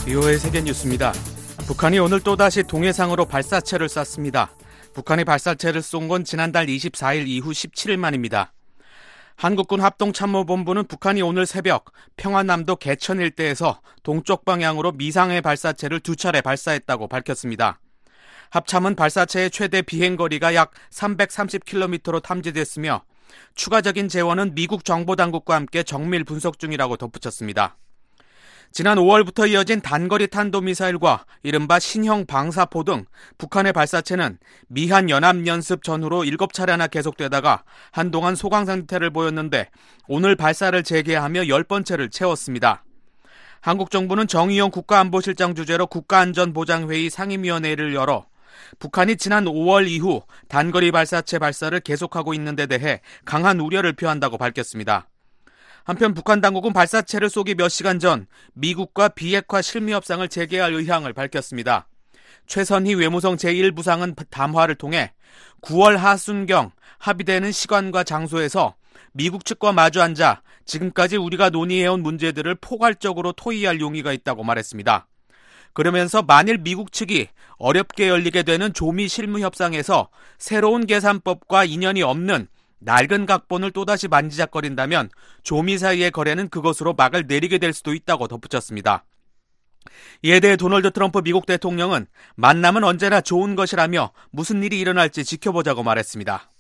BOA 세계뉴스입니다. 북한이 오늘 또다시 동해상으로 발사체를 쐈습니다. 북한이 발사체를 쏜 건 지난달 24일 이후 17일 만입니다. 한국군 합동참모본부는 북한이 오늘 새벽 평안남도 개천 일대에서 동쪽 방향으로 미상의 발사체를 2차례 발사했다고 밝혔습니다. 합참은 발사체의 최대 비행거리가 약 330km로 탐지됐으며 추가적인 재원은 미국 정보당국과 함께 정밀 분석 중이라고 덧붙였습니다. 지난 5월부터 이어진 단거리 탄도미사일과 이른바 신형 방사포 등 북한의 발사체는 미한 연합연습 전후로 7차례나 계속되다가 한동안 소강 상태를 보였는데 오늘 발사를 재개하며 10번째를 채웠습니다. 한국 정부는 정의용 국가안보실장 주재로 국가안전보장회의 상임위원회를 열어 북한이 지난 5월 이후 단거리 발사체 발사를 계속하고 있는 데 대해 강한 우려를 표한다고 밝혔습니다. 한편 북한 당국은 발사체를 쏘기 몇 시간 전 미국과 비핵화 실무 협상을 재개할 의향을 밝혔습니다. 최선희 외무성 제1부상은 담화를 통해 9월 하순경 합의되는 시간과 장소에서 미국 측과 마주 앉아 지금까지 우리가 논의해온 문제들을 포괄적으로 토의할 용의가 있다고 말했습니다. 그러면서 만일 미국 측이 어렵게 열리게 되는 조미 실무 협상에서 새로운 계산법과 인연이 없는 낡은 각본을 또다시 만지작거린다면 조미 사이의 거래는 그것으로 막을 내리게 될 수도 있다고 덧붙였습니다. 이에 대해 도널드 트럼프 미국 대통령은 만남은 언제나 좋은 것이라며 무슨 일이 일어날지 지켜보자고 말했습니다.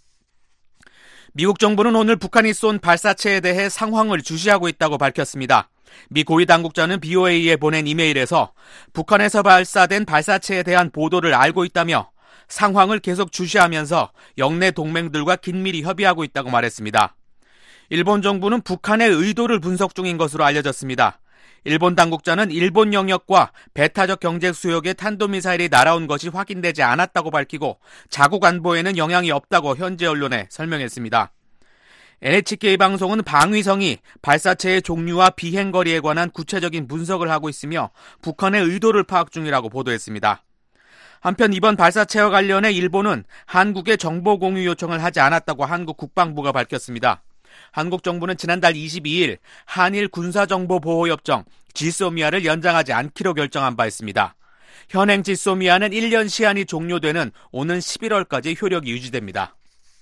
미국 정부는 오늘 북한이 쏜 발사체에 대해 상황을 주시하고 있다고 밝혔습니다. 미 고위 당국자는 BOA에 보낸 이메일에서 북한에서 발사된 발사체에 대한 보도를 알고 있다며 상황을 계속 주시하면서 영내 동맹들과 긴밀히 협의하고 있다고 말했습니다. 일본 정부는 북한의 의도를 분석 중인 것으로 알려졌습니다. 일본 당국자는 일본 영역과 배타적 경제 수역의 탄도미사일이 날아온 것이 확인되지 않았다고 밝히고 자국 안보에는 영향이 없다고 현지 언론에 설명했습니다. NHK 방송은 방위성이 발사체의 종류와 비행거리에 관한 구체적인 분석을 하고 있으며 북한의 의도를 파악 중이라고 보도했습니다. 한편 이번 발사체와 관련해 일본은 한국에 정보 공유 요청을 하지 않았다고 한국 국방부가 밝혔습니다. 한국 정부는 지난달 22일 한일 군사정보보호협정 지소미아를 연장하지 않기로 결정한 바 있습니다. 현행 지소미아는 1년 시한이 종료되는 오는 11월까지 효력이 유지됩니다.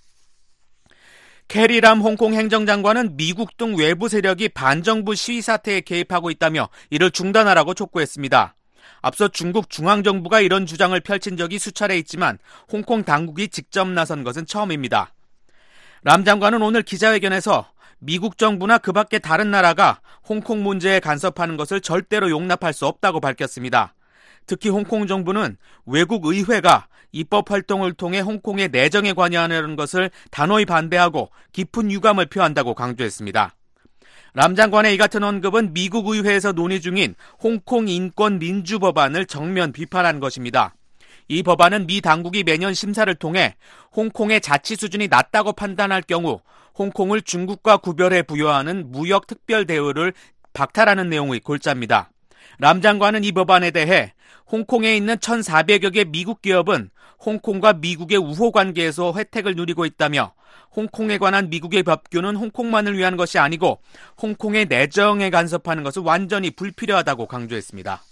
캐리람 홍콩 행정장관은 미국 등 외부 세력이 반정부 시위 사태에 개입하고 있다며 이를 중단하라고 촉구했습니다. 앞서 중국 중앙정부가 이런 주장을 펼친 적이 수차례 있지만 홍콩 당국이 직접 나선 것은 처음입니다. 람 장관은 오늘 기자회견에서 미국 정부나 그 밖의 다른 나라가 홍콩 문제에 간섭하는 것을 절대로 용납할 수 없다고 밝혔습니다. 특히 홍콩 정부는 외국 의회가 입법 활동을 통해 홍콩의 내정에 관여하는 것을 단호히 반대하고 깊은 유감을 표한다고 강조했습니다. 람 장관의 이 같은 언급은 미국 의회에서 논의 중인 홍콩 인권 민주 법안을 정면 비판한 것입니다. 이 법안은 미 당국이 매년 심사를 통해 홍콩의 자치 수준이 낮다고 판단할 경우 홍콩을 중국과 구별해 부여하는 무역 특별 대우를 박탈하는 내용의 골자입니다. 람 장관은 이 법안에 대해 홍콩에 있는 1,400여 개 미국 기업은 홍콩과 미국의 우호 관계에서 혜택을 누리고 있다며 홍콩에 관한 미국의 법규는 홍콩만을 위한 것이 아니고 홍콩의 내정에 간섭하는 것은 완전히 불필요하다고 강조했습니다.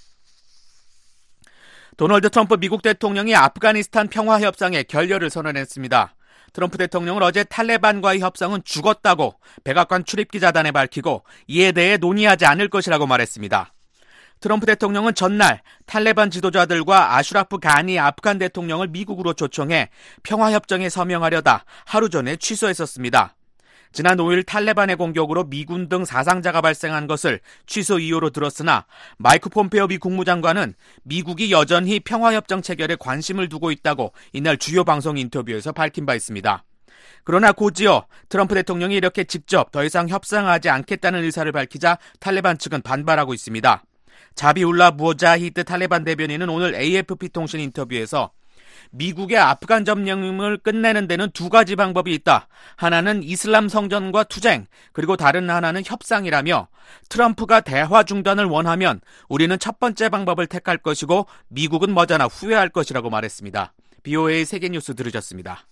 도널드 트럼프 미국 대통령이 아프가니스탄 평화협상에 결렬을 선언했습니다. 트럼프 대통령은 어제 탈레반과의 협상은 죽었다고 백악관 출입기자단에 밝히고 이에 대해 논의하지 않을 것이라고 말했습니다. 트럼프 대통령은 전날 탈레반 지도자들과 아슈라프 가니 아프간 대통령을 미국으로 초청해 평화협정에 서명하려다 하루 전에 취소했었습니다. 지난 5일 탈레반의 공격으로 미군 등 사상자가 발생한 것을 취소 이유로 들었으나 마이크 폼페오 미 국무장관은 미국이 여전히 평화협정 체결에 관심을 두고 있다고 이날 주요 방송 인터뷰에서 밝힌 바 있습니다. 그러나 곧이어 트럼프 대통령이 이렇게 직접 더 이상 협상하지 않겠다는 의사를 밝히자 탈레반 측은 반발하고 있습니다. 자비울라 무자히드 탈레반 대변인은 오늘 AFP 통신 인터뷰에서 미국의 아프간 점령을 끝내는 데는 두 가지 방법이 있다. 하나는 이슬람 성전과 투쟁, 그리고 다른 하나는 협상이라며 트럼프가 대화 중단을 원하면 우리는 첫 번째 방법을 택할 것이고 미국은 머지않아 후회할 것이라고 말했습니다. BOA 세계뉴스 들으셨습니다.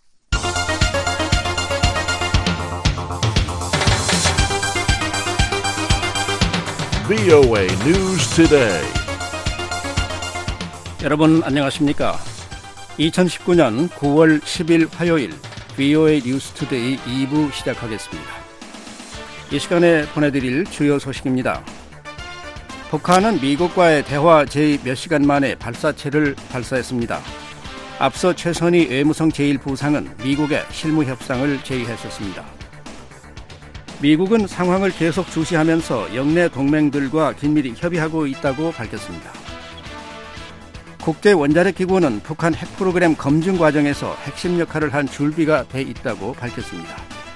BOA News Today. 여러분 안녕하십니까? 2019년 9월 10일 화요일 VOA 뉴스투데이 2부 시작하겠습니다. 이 시간에 보내드릴 주요 소식입니다. 북한은 미국과의 대화 제의 몇 시간 만에 발사체를 발사했습니다. 앞서 최선희 외무성 제1부상은 미국의 실무 협상을 제의했었습니다. 미국은 상황을 계속 주시하면서 영내 동맹들과 긴밀히 협의하고 있다고 밝혔습니다. 국제원자력기구는 북한 핵 프로그램 검증 과정에서 핵심 역할을 한 줄비가 돼 있다고 밝혔습니다.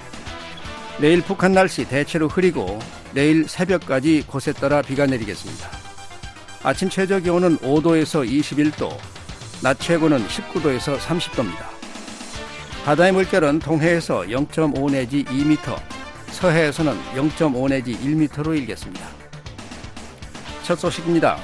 내일 북한 날씨 대체로 흐리고 내일 새벽까지 곳에 따라 비가 내리겠습니다. 아침 최저 기온은 5도에서 21도, 낮 최고는 19도에서 30도입니다. 바다의 물결은 동해에서 0.5 내지 2m, 서해에서는 0.5 내지 1m로 일겠습니다. 첫 소식입니다.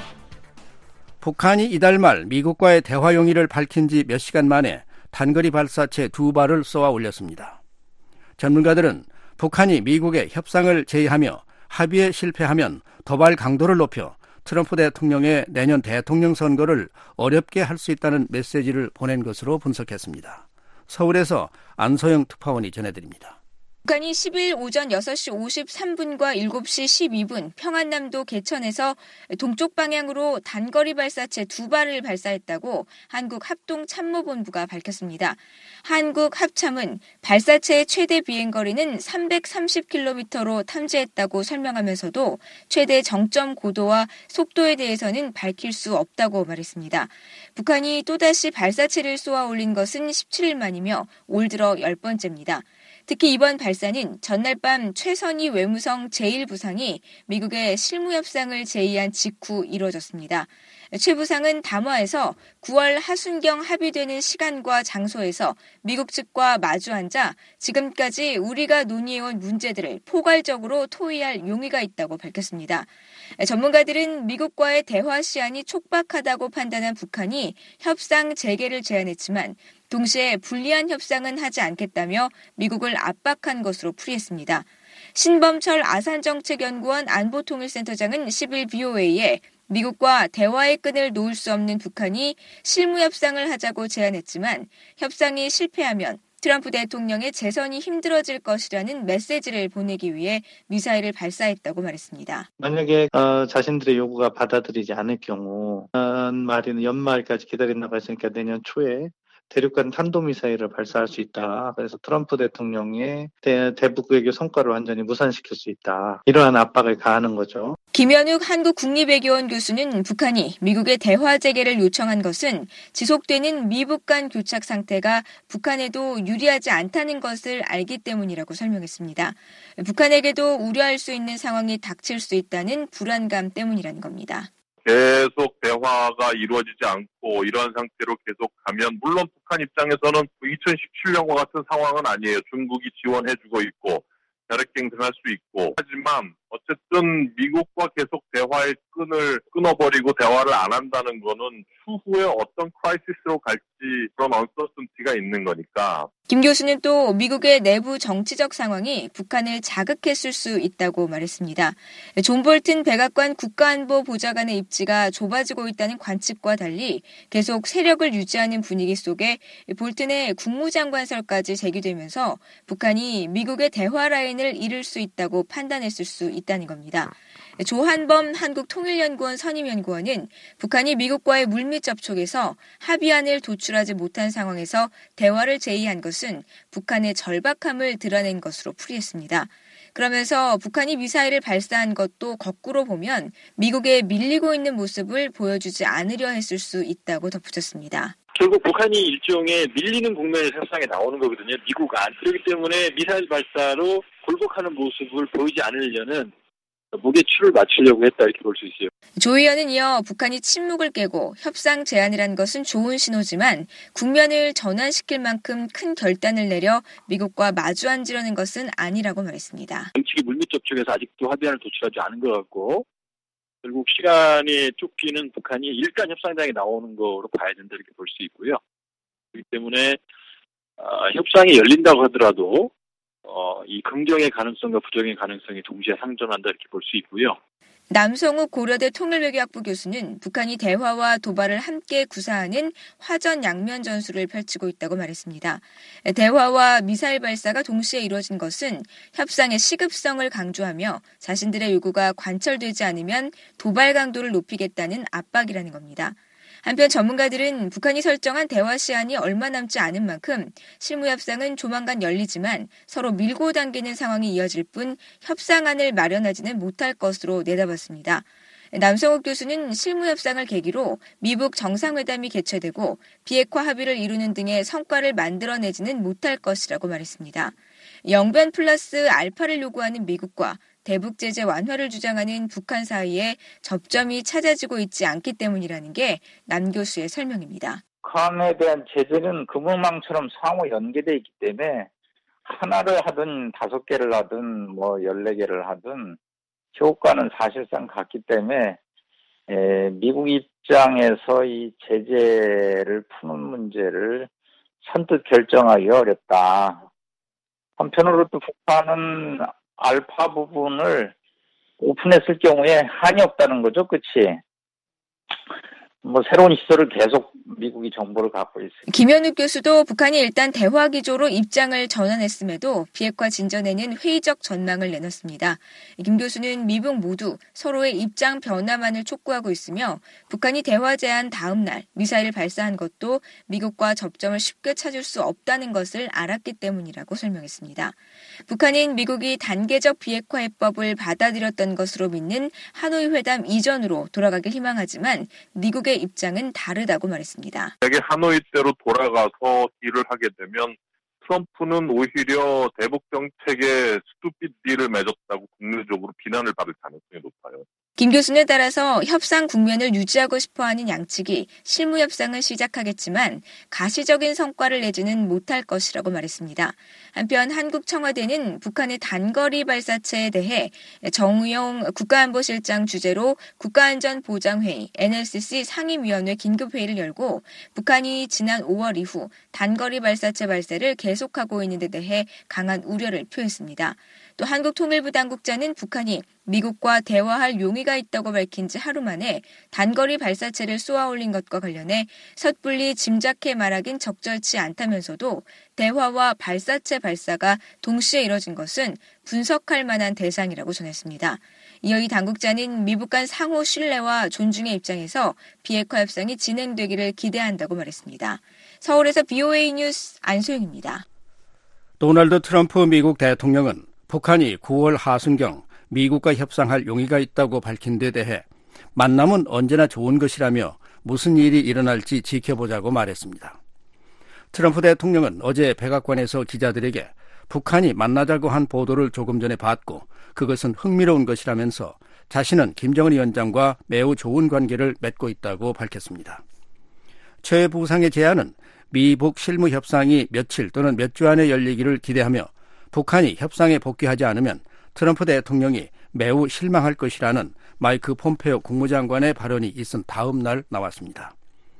북한이 이달 말 미국과의 대화 용의를 밝힌 지 몇 시간 만에 단거리 발사체 2발을 쏘아 올렸습니다. 전문가들은 북한이 미국의 협상을 제의하며 합의에 실패하면 도발 강도를 높여 트럼프 대통령의 내년 대통령 선거를 어렵게 할 수 있다는 메시지를 보낸 것으로 분석했습니다. 서울에서 안소영 특파원이 전해드립니다. 북한이 10일 오전 6시 53분과 7시 12분 평안남도 개천에서 동쪽 방향으로 단거리 발사체 2발을 발사했다고 한국합동참모본부가 밝혔습니다. 한국합참은 발사체의 최대 비행거리는 330km로 탐지했다고 설명하면서도 최대 정점 고도와 속도에 대해서는 밝힐 수 없다고 말했습니다. 북한이 또다시 발사체를 쏘아 올린 것은 17일 만이며 올 들어 10번째입니다. 특히 이번 발사는 전날 밤 최선희 외무성 제1부상이 미국의 실무협상을 제의한 직후 이루어졌습니다. 최 부상은 담화에서 9월 하순경 합의되는 시간과 장소에서 미국 측과 마주 앉아 지금까지 우리가 논의해온 문제들을 포괄적으로 토의할 용의가 있다고 밝혔습니다. 전문가들은 미국과의 대화 시한이 촉박하다고 판단한 북한이 협상 재개를 제안했지만 동시에 불리한 협상은 하지 않겠다며 미국을 압박한 것으로 풀이했습니다. 신범철 아산정책연구원 안보통일센터장은 10일 VOA에 미국과 대화의 끈을 놓을 수 없는 북한이 실무협상을 하자고 제안했지만 협상이 실패하면 트럼프 대통령의 재선이 힘들어질 것이라는 메시지를 보내기 위해 미사일을 발사했다고 말했습니다. 만약에 자신들의 요구가 받아들이지 않을 경우 말에는 연말까지 기다린다고 했으니까 내년 초에 대륙간 탄도미사일을 발사할 수 있다. 그래서 트럼프 대통령의 대북 외교 성과를 완전히 무산시킬 수 있다. 이러한 압박을 가하는 거죠. 김현욱 한국국립외교원 교수는 북한이 미국의 대화 재개를 요청한 것은 지속되는 미북 간 교착 상태가 북한에도 유리하지 않다는 것을 알기 때문이라고 설명했습니다. 북한에게도 우려할 수 있는 상황이 닥칠 수 있다는 불안감 때문이라는 겁니다. 계속 대화가 이루어지지 않고 이러한 상태로 계속 가면 물론 북한 입장에서는 2017년과 같은 상황은 아니에요. 중국이 지원해주고 있고 혈액갱 등할 수 있고 하지만 어쨌든 미국과 계속 대화의 끈을 끊어버리고 대화를 안 한다는 거는 추후에 어떤 크라이시스로 갈지 그런 언서튼티가 있는 거니까. 김 교수는 또 미국의 내부 정치적 상황이 북한을 자극했을 수 있다고 말했습니다. 존 볼튼 백악관 국가안보보좌관의 입지가 좁아지고 있다는 관측과 달리 계속 세력을 유지하는 분위기 속에 볼튼의 국무장관설까지 제기되면서 북한이 미국의 대화 라인을 잃을 수 있다고 판단했을 수 있다는 겁니다. 조한범 한국통일연구원 선임연구원은 북한이 미국과의 물밑 접촉에서 합의안을 도출하지 못한 상황에서 대화를 제의한 것은 북한의 절박함을 드러낸 것으로 풀이했습니다. 그러면서 북한이 미사일을 발사한 것도 거꾸로 보면 미국에 밀리고 있는 모습을 보여주지 않으려 했을 수 있다고 덧붙였습니다. 결국 북한이 일종의 밀리는 국면에서 협상에 나오는 거거든요. 미국 안. 그렇기 때문에 미사일 발사로 굴복하는 모습을 보이지 않으려는 무게추를 맞추려고 했다 이렇게 볼 수 있어요. 조 의원은 이어 북한이 침묵을 깨고 협상 제안이라는 것은 좋은 신호지만 국면을 전환시킬 만큼 큰 결단을 내려 미국과 마주 앉으려는 것은 아니라고 말했습니다. 정치기 물밑 접촉에서 아직도 합의안을 도출하지 않은 것 같고 결국 시간이 쫓기는 북한이 일단 협상장에 나오는 거로 봐야 된다 이렇게 볼 수 있고요. 그렇기 때문에 협상이 열린다고 하더라도 이 긍정의 가능성과 부정의 가능성이 동시에 상존한다 이렇게 볼 수 있고요. 남성욱 고려대 통일외교학부 교수는 북한이 대화와 도발을 함께 구사하는 화전 양면 전술을 펼치고 있다고 말했습니다. 대화와 미사일 발사가 동시에 이루어진 것은 협상의 시급성을 강조하며 자신들의 요구가 관철되지 않으면 도발 강도를 높이겠다는 압박이라는 겁니다. 한편 전문가들은 북한이 설정한 대화 시한이 얼마 남지 않은 만큼 실무협상은 조만간 열리지만 서로 밀고 당기는 상황이 이어질 뿐 협상안을 마련하지는 못할 것으로 내다봤습니다. 남성욱 교수는 실무협상을 계기로 미북 정상회담이 개최되고 비핵화 합의를 이루는 등의 성과를 만들어내지는 못할 것이라고 말했습니다. 영변 플러스 알파를 요구하는 미국과 대북 제재 완화를 주장하는 북한 사이에 접점이 찾아지고 있지 않기 때문이라는 게 남 교수의 설명입니다. 북한에 대한 제재는 금은망처럼 상호 연계되어 있기 때문에 하나를 하든 5개를 하든 14개를 하든 효과는 사실상 같기 때문에 미국 입장에서 이 제재를 푸는 문제를 선뜻 결정하기 어렵다. 한편으로 또 북한은 알파 부분을 오픈했을 경우에 한이 없다는 거죠. 그치? 새로운 시설을 계속 미국이 정보를 갖고 있습니다. 김현욱 교수도 북한이 일단 대화 기조로 입장을 전환했음에도 비핵화 진전에는 회의적 전망을 내놨습니다. 김 교수는 미북 모두 서로의 입장 변화만을 촉구하고 있으며 북한이 대화 제안 다음 날 미사일을 발사한 것도 미국과 접점을 쉽게 찾을 수 없다는 것을 알았기 때문이라고 설명했습니다. 북한은 미국이 단계적 비핵화 해법을 받아들였던 것으로 믿는 하노이 회담 이전으로 돌아가길 희망하지만 미국의 입장은 다르다고 말했습니다. 만약에 하노이 때로 돌아가서 딜을 하게 되면 트럼프는 오히려 대북 정책에 스투피드 딜을 맺었다고 국내적으로 비난을 받을 가능성이 높아요. 김 교수에 따라서 협상 국면을 유지하고 싶어하는 양측이 실무 협상을 시작하겠지만 가시적인 성과를 내지는 못할 것이라고 말했습니다. 한편 한국 청와대는 북한의 단거리 발사체에 대해 정우영 국가안보실장 주재로 국가안전보장회의 NLCC 상임위원회 긴급회의를 열고 북한이 지난 5월 이후 단거리 발사체 발사를 계속하고 있는 데 대해 강한 우려를 표했습니다. 또 한국통일부 당국자는 북한이 미국과 대화할 용의가 있다고 밝힌 지 하루 만에 단거리 발사체를 쏘아올린 것과 관련해 섣불리 짐작해 말하긴 적절치 않다면서도 대화와 발사체 발사가 동시에 이뤄진 것은 분석할 만한 대상이라고 전했습니다. 이어 이 당국자는 미북 간 상호 신뢰와 존중의 입장에서 비핵화 협상이 진행되기를 기대한다고 말했습니다. 서울에서 BOA 뉴스 안소영입니다. 도널드 트럼프 미국 대통령은 북한이 9월 하순경 미국과 협상할 용의가 있다고 밝힌 데 대해 만남은 언제나 좋은 것이라며 무슨 일이 일어날지 지켜보자고 말했습니다. 트럼프 대통령은 어제 백악관에서 기자들에게 북한이 만나자고 한 보도를 조금 전에 봤고 그것은 흥미로운 것이라면서 자신은 김정은 위원장과 매우 좋은 관계를 맺고 있다고 밝혔습니다. 최 부상의 제안은 미북 실무 협상이 며칠 또는 몇 주 안에 열리기를 기대하며 북한이 협상에 복귀하지 않으면 트럼프 대통령이 매우 실망할 것이라는 마이크 폼페오 국무장관의 발언이 있은 다음 날 나왔습니다.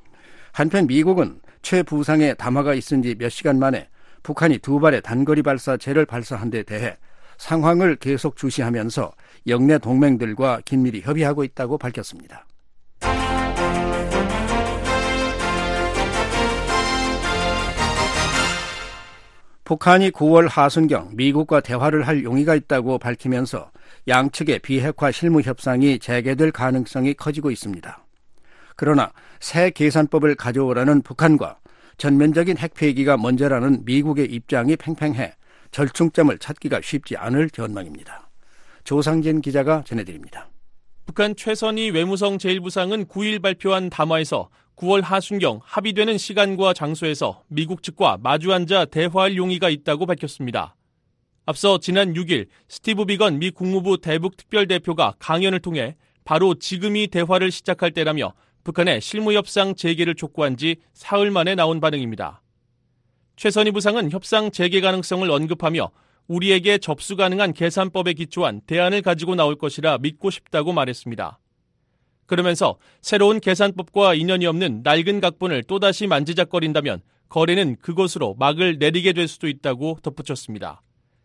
한편 미국은 최 부상의 담화가 있은 지 몇 시간 만에 북한이 2발의 단거리 발사체를 발사한 데 대해 상황을 계속 주시하면서 영내 동맹들과 긴밀히 협의하고 있다고 밝혔습니다. 북한이 9월 하순경 미국과 대화를 할 용의가 있다고 밝히면서 양측의 비핵화 실무 협상이 재개될 가능성이 커지고 있습니다. 그러나 새 계산법을 가져오라는 북한과 전면적인 핵폐기가 먼저라는 미국의 입장이 팽팽해 절충점을 찾기가 쉽지 않을 전망입니다. 조상진 기자가 전해드립니다. 북한 최선희 외무성 제1부상은 9일 발표한 담화에서 9월 하순경 합의되는 시간과 장소에서 미국 측과 마주 앉아 대화할 용의가 있다고 밝혔습니다. 앞서 지난 6일 스티브 비건 미 국무부 대북특별대표가 강연을 통해 바로 지금이 대화를 시작할 때라며 북한의 실무협상 재개를 촉구한 지 사흘 만에 나온 반응입니다. 최선희 부상은 협상 재개 가능성을 언급하며 우리에게 접수 가능한 계산법에 기초한 대안을 가지고 나올 것이라 믿고 싶다고 말했습니다. 그러면서 새로운 계산법과 인연이 없는 낡은 각본을 또다시 만지작거린다면 거래는 그것으로 막을 내리게 될 수도 있다고 덧붙였습니다.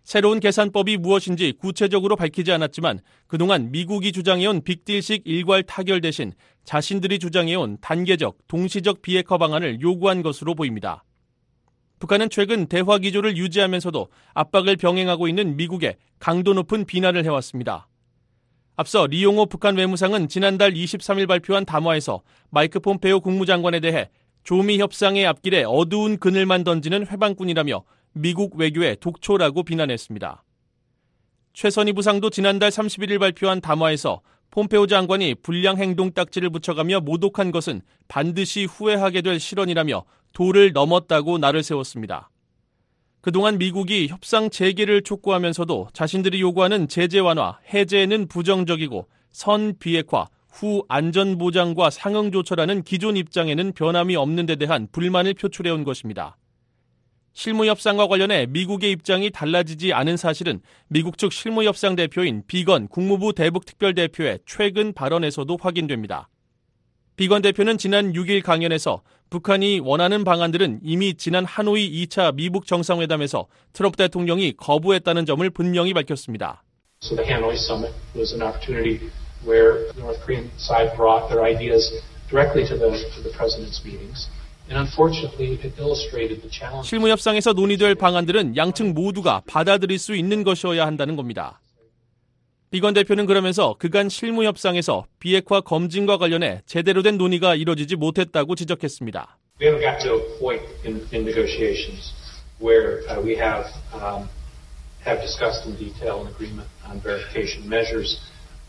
새로운 계산법이 무엇인지 구체적으로 밝히지 않았지만 그동안 미국이 주장해온 빅딜식 일괄 타결 대신 자신들이 주장해온 단계적, 동시적 비핵화 방안을 요구한 것으로 보입니다. 북한은 최근 대화 기조를 유지하면서도 압박을 병행하고 있는 미국에 강도 높은 비난을 해왔습니다. 앞서 리용호 북한 외무상은 지난달 23일 발표한 담화에서 마이크 폼페오 국무장관에 대해 조미 협상의 앞길에 어두운 그늘만 던지는 회방꾼이라며 미국 외교의 독초라고 비난했습니다. 최선희 부상도 지난달 31일 발표한 담화에서 폼페오 장관이 불량 행동 딱지를 붙여가며 모독한 것은 반드시 후회하게 될 실언이라며 도를 넘었다고 날을 세웠습니다. 그동안 미국이 협상 재개를 촉구하면서도 자신들이 요구하는 제재 완화, 해제에는 부정적이고 선 비핵화, 후 안전보장과 상응조처라는 기존 입장에는 변함이 없는 데 대한 불만을 표출해온 것입니다. 실무협상과 관련해 미국의 입장이 달라지지 않은 사실은 미국 측 실무협상 대표인 비건 국무부 대북특별대표의 최근 발언에서도 확인됩니다. 비건 대표는 지난 6일 강연에서 북한이 원하는 방안들은 이미 지난 하노이 2차 미북 정상회담에서 트럼프 대통령이 거부했다는 점을 분명히 밝혔습니다. So the Hanoi summit was an opportunity where the North Korean side brought their ideas directly to the president's meetings. And unfortunately, it illustrated the challenge. 실무협상에서 논의될 방안들은 양측 모두가 받아들일 수 있는 것이어야 한다는 겁니다. 비건 대표는 그러면서 그간 실무협상에서 비핵화 검증과 관련해 제대로 된 논의가 이뤄지지 못했다고 지적했습니다. We haven't got to a point in negotiations where we have discussed in detail an agreement on verification measures.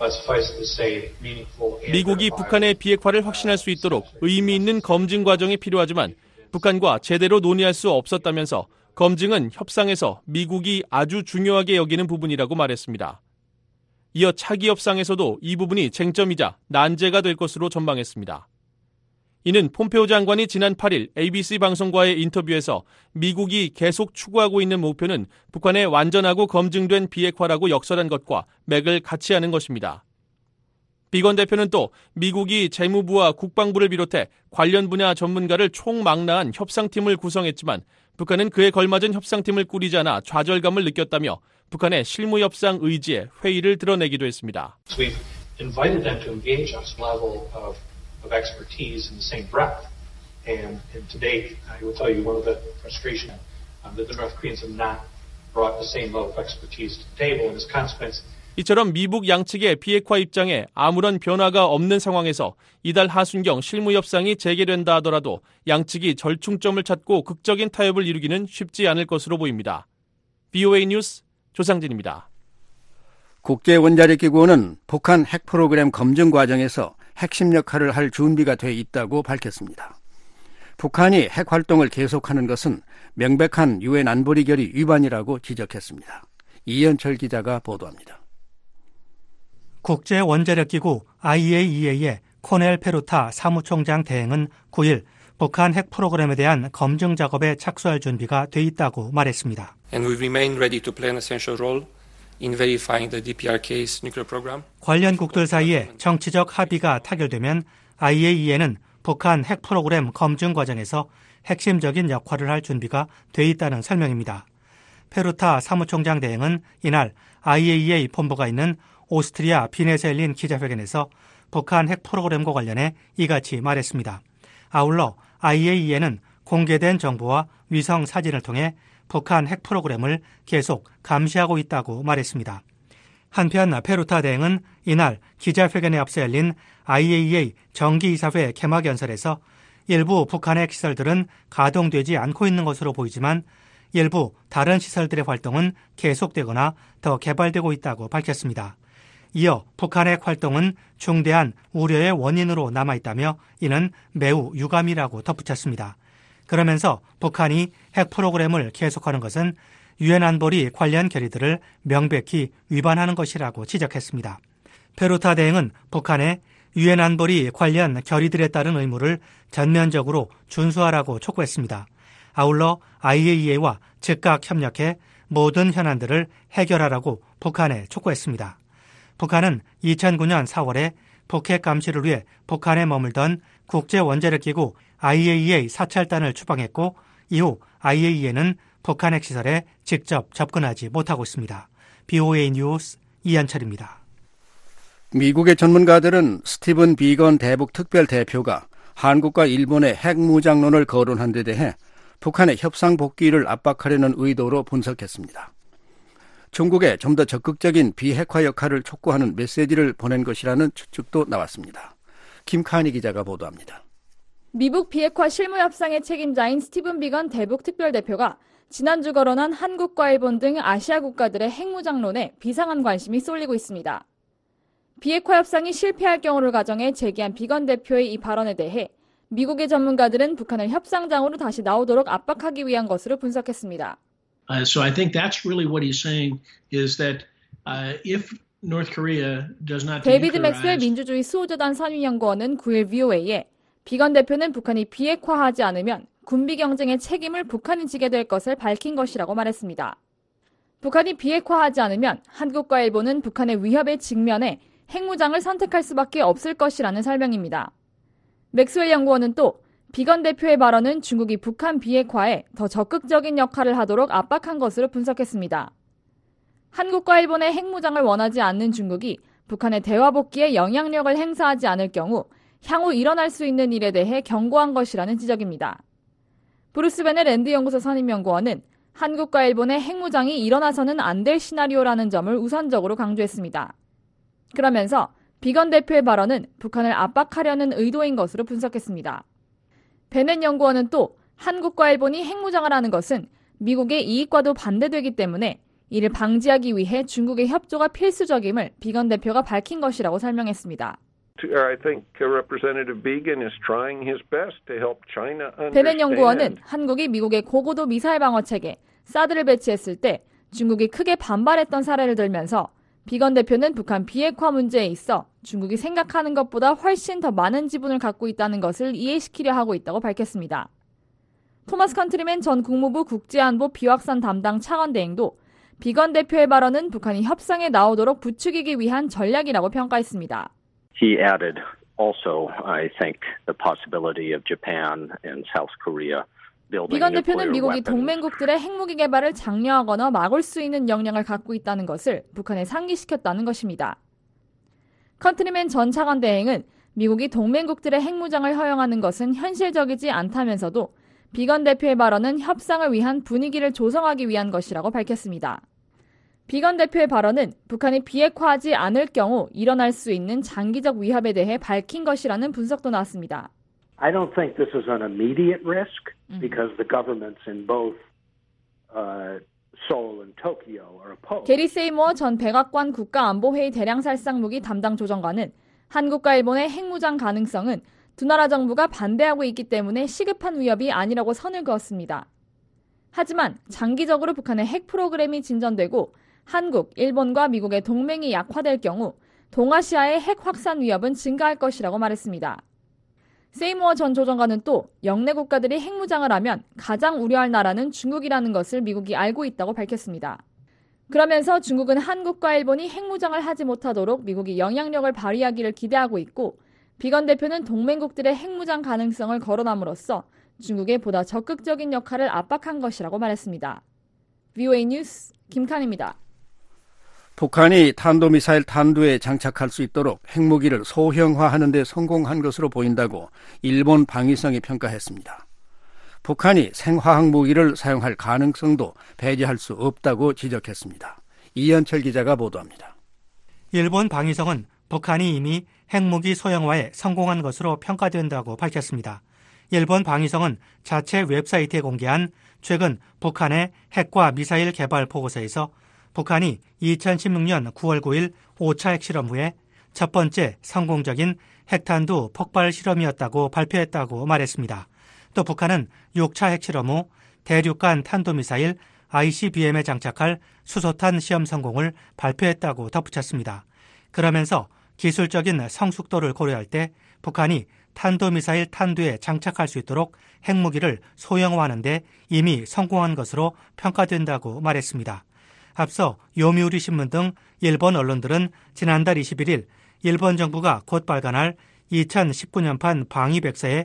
미국이 북한의 비핵화를 확신할 수 있도록 의미 있는 검증 과정이 필요하지만 북한과 제대로 논의할 수 없었다면서 검증은 협상에서 미국이 아주 중요하게 여기는 부분이라고 말했습니다. 이어 차기 협상에서도 이 부분이 쟁점이자 난제가 될 것으로 전망했습니다. 이는 폼페오 장관이 지난 8일 ABC 방송과의 인터뷰에서 미국이 계속 추구하고 있는 목표는 북한의 완전하고 검증된 비핵화라고 역설한 것과 맥을 같이 하는 것입니다. 비건 대표는 또 미국이 재무부와 국방부를 비롯해 관련 분야 전문가를 총망라한 협상팀을 구성했지만 북한은 그에 걸맞은 협상팀을 꾸리지 않아 좌절감을 느꼈다며 북한의 실무협상 의지에 회의를 드러내기도 했습니다. We've invited them to engage on some level of expertise in the same breath. And to date, I will tell you one of the frustration that the North Koreans have not brought the same level of expertise to the table. And as a consequence, 이처럼 미북 양측의 비핵화 입장에 아무런 변화가 없는 상황에서 이달 하순경 실무협상이 재개된다 하더라도 양측이 절충점을 찾고 극적인 타협을 이루기는 쉽지 않을 것으로 보입니다. VOA 뉴스 조상진입니다. 국제원자력기구는 북한 핵 프로그램 검증 과정에서 핵심 역할을 할 준비가 돼 있다고 밝혔습니다. 북한이 핵 활동을 계속하는 것은 명백한 유엔 안보리 결의 위반이라고 지적했습니다. 이현철 기자가 보도합니다. 국제원자력기구 IAEA의 코넬 페루타 사무총장 대행은 9일 북한 핵 프로그램에 대한 검증 작업에 착수할 준비가 돼 있다고 말했습니다. And we remain ready to play an essential role in verifying the DPRK's nuclear program. 관련국들 사이에 정치적 합의가 타결되면 IAEA는 북한 핵 프로그램 검증 과정에서 핵심적인 역할을 할 준비가 돼 있다는 설명입니다. 페루타 사무총장 대행은 이날 IAEA 본부가 있는 오스트리아 빈에서 열린 기자회견에서 북한 핵 프로그램과 관련해 이같이 말했습니다. 아울러 IAEA는 공개된 정보와 위성 사진을 통해 북한 핵 프로그램을 계속 감시하고 있다고 말했습니다. 한편 페루타 대행은 이날 기자회견에 앞서 열린 IAEA 정기이사회 개막연설에서 일부 북한 핵 시설들은 가동되지 않고 있는 것으로 보이지만 일부 다른 시설들의 활동은 계속되거나 더 개발되고 있다고 밝혔습니다. 이어 북한 핵 활동은 중대한 우려의 원인으로 남아있다며 이는 매우 유감이라고 덧붙였습니다. 그러면서 북한이 핵 프로그램을 계속하는 것은 유엔 안보리 관련 결의들을 명백히 위반하는 것이라고 지적했습니다. 페루타 대행은 북한의 유엔 안보리 관련 결의들에 따른 의무를 전면적으로 준수하라고 촉구했습니다. 아울러 IAEA와 즉각 협력해 모든 현안들을 해결하라고 북한에 촉구했습니다. 북한은 2009년 4월에 북핵 감시를 위해 북한에 머물던 국제원자력기구 IAEA 사찰단을 추방했고 이후 IAEA는 북한 핵시설에 직접 접근하지 못하고 있습니다. BOA 뉴스 이한철입니다. 미국의 전문가들은 스티븐 비건 대북 특별 대표가 한국과 일본의 핵무장론을 거론한 데 대해 북한의 협상 복귀를 압박하려는 의도로 분석했습니다. 중국에 좀 더 적극적인 비핵화 역할을 촉구하는 메시지를 보낸 것이라는 추측도 나왔습니다. 김카니 기자가 보도합니다. 미국 비핵화 실무협상의 책임자인 스티븐 비건 대북 특별대표가 지난주 거론한 한국과 일본 등 아시아 국가들의 핵무장론에 비상한 관심이 쏠리고 있습니다. 비핵화 협상이 실패할 경우를 가정해 제기한 비건 대표의 이 발언에 대해 미국의 전문가들은 북한을 협상장으로 다시 나오도록 압박하기 위한 것으로 분석했습니다. So I think that's really what he's saying is that if North Korea does not 데이비드 맥스웰 민주주의 수호재단 선임연구원은 9일 VOA에 비건 대표는 북한이 비핵화하지 않으면 군비 경쟁의 책임을 북한이 지게 될 것을 밝힌 것이라고 말했습니다. 북한이 비핵화하지 않으면 한국과 일본은 북한의 위협에 직면해 핵무장을 선택할 수밖에 없을 것이라는 설명입니다. 맥스웰 연구원은 또 비건 대표의 발언은 중국이 북한 비핵화에 더 적극적인 역할을 하도록 압박한 것으로 분석했습니다. 한국과 일본의 핵무장을 원하지 않는 중국이 북한의 대화 복귀에 영향력을 행사하지 않을 경우 향후 일어날 수 있는 일에 대해 경고한 것이라는 지적입니다. 브루스 벤의 랜드 연구소 선임연구원은 한국과 일본의 핵무장이 일어나서는 안 될 시나리오라는 점을 우선적으로 강조했습니다. 그러면서 비건 대표의 발언은 북한을 압박하려는 의도인 것으로 분석했습니다. 베넷 연구원은 또 한국과 일본이 핵무장을 하는 것은 미국의 이익과도 반대되기 때문에 이를 방지하기 위해 중국의 협조가 필수적임을 비건 대표가 밝힌 것이라고 설명했습니다. 베넷 연구원은 한국이 미국의 고고도 미사일 방어 체계 사드를 배치했을 때 중국이 크게 반발했던 사례를 들면서 비건 대표는 북한 비핵화 문제에 있어 중국이 생각하는 것보다 훨씬 더 많은 지분을 갖고 있다는 것을 이해시키려 하고 있다고 밝혔습니다. 토마스 컨트리맨 전 국무부 국제안보 비확산 담당 차관대행도 비건 대표의 발언은 북한이 협상에 나오도록 부추기기 위한 전략이라고 평가했습니다. He added also, I think, the possibility of Japan and South Korea. 비건 대표는 미국이 동맹국들의 핵무기 개발을 장려하거나 막을 수 있는 역량을 갖고 있다는 것을 북한에 상기시켰다는 것입니다. 컨트리맨 전 차관 대행은 미국이 동맹국들의 핵무장을 허용하는 것은 현실적이지 않다면서도 비건 대표의 발언은 협상을 위한 분위기를 조성하기 위한 것이라고 밝혔습니다. 비건 대표의 발언은 북한이 비핵화하지 않을 경우 일어날 수 있는 장기적 위협에 대해 밝힌 것이라는 분석도 나왔습니다. I don't think this is an immediate risk because the governments in both Seoul and Tokyo are opposed. 게리 세이모어 전 백악관 국가안보회의 대량살상무기 담당 조정관은 한국과 일본의 핵무장 가능성은 두 나라 정부가 반대하고 있기 때문에 시급한 위협이 아니라고 선을 그었습니다. 하지만 장기적으로 북한의 핵 프로그램이 진전되고 한국, 일본과 미국의 동맹이 약화될 경우 동아시아의 핵 확산 위협은 증가할 것이라고 말했습니다. 세이모어 전 조정관은 또 영내 국가들이 핵무장을 하면 가장 우려할 나라는 중국이라는 것을 미국이 알고 있다고 밝혔습니다. 그러면서 중국은 한국과 일본이 핵무장을 하지 못하도록 미국이 영향력을 발휘하기를 기대하고 있고 비건 대표는 동맹국들의 핵무장 가능성을 거론함으로써 중국에 보다 적극적인 역할을 압박한 것이라고 말했습니다. VOA 뉴스 김칸입니다. 북한이 탄도미사일 탄두에 장착할 수 있도록 핵무기를 소형화하는 데 성공한 것으로 보인다고 일본 방위성이 평가했습니다. 북한이 생화학 무기를 사용할 가능성도 배제할 수 없다고 지적했습니다. 이현철 기자가 보도합니다. 일본 방위성은 북한이 이미 핵무기 소형화에 성공한 것으로 평가된다고 밝혔습니다. 일본 방위성은 자체 웹사이트에 공개한 최근 북한의 핵과 미사일 개발 보고서에서 북한이 2016년 9월 9일 5차 핵실험 후에 첫 번째 성공적인 핵탄두 폭발 실험이었다고 발표했다고 말했습니다. 또 북한은 6차 핵실험 후 대륙간 탄도미사일 ICBM에 장착할 수소탄 시험 성공을 발표했다고 덧붙였습니다. 그러면서 기술적인 성숙도를 고려할 때 북한이 탄도미사일 탄두에 장착할 수 있도록 핵무기를 소형화하는 데 이미 성공한 것으로 평가된다고 말했습니다. 앞서 요미우리 신문 등 일본 언론들은 지난달 21일 일본 정부가 곧 발간할 2019년판 방위백서에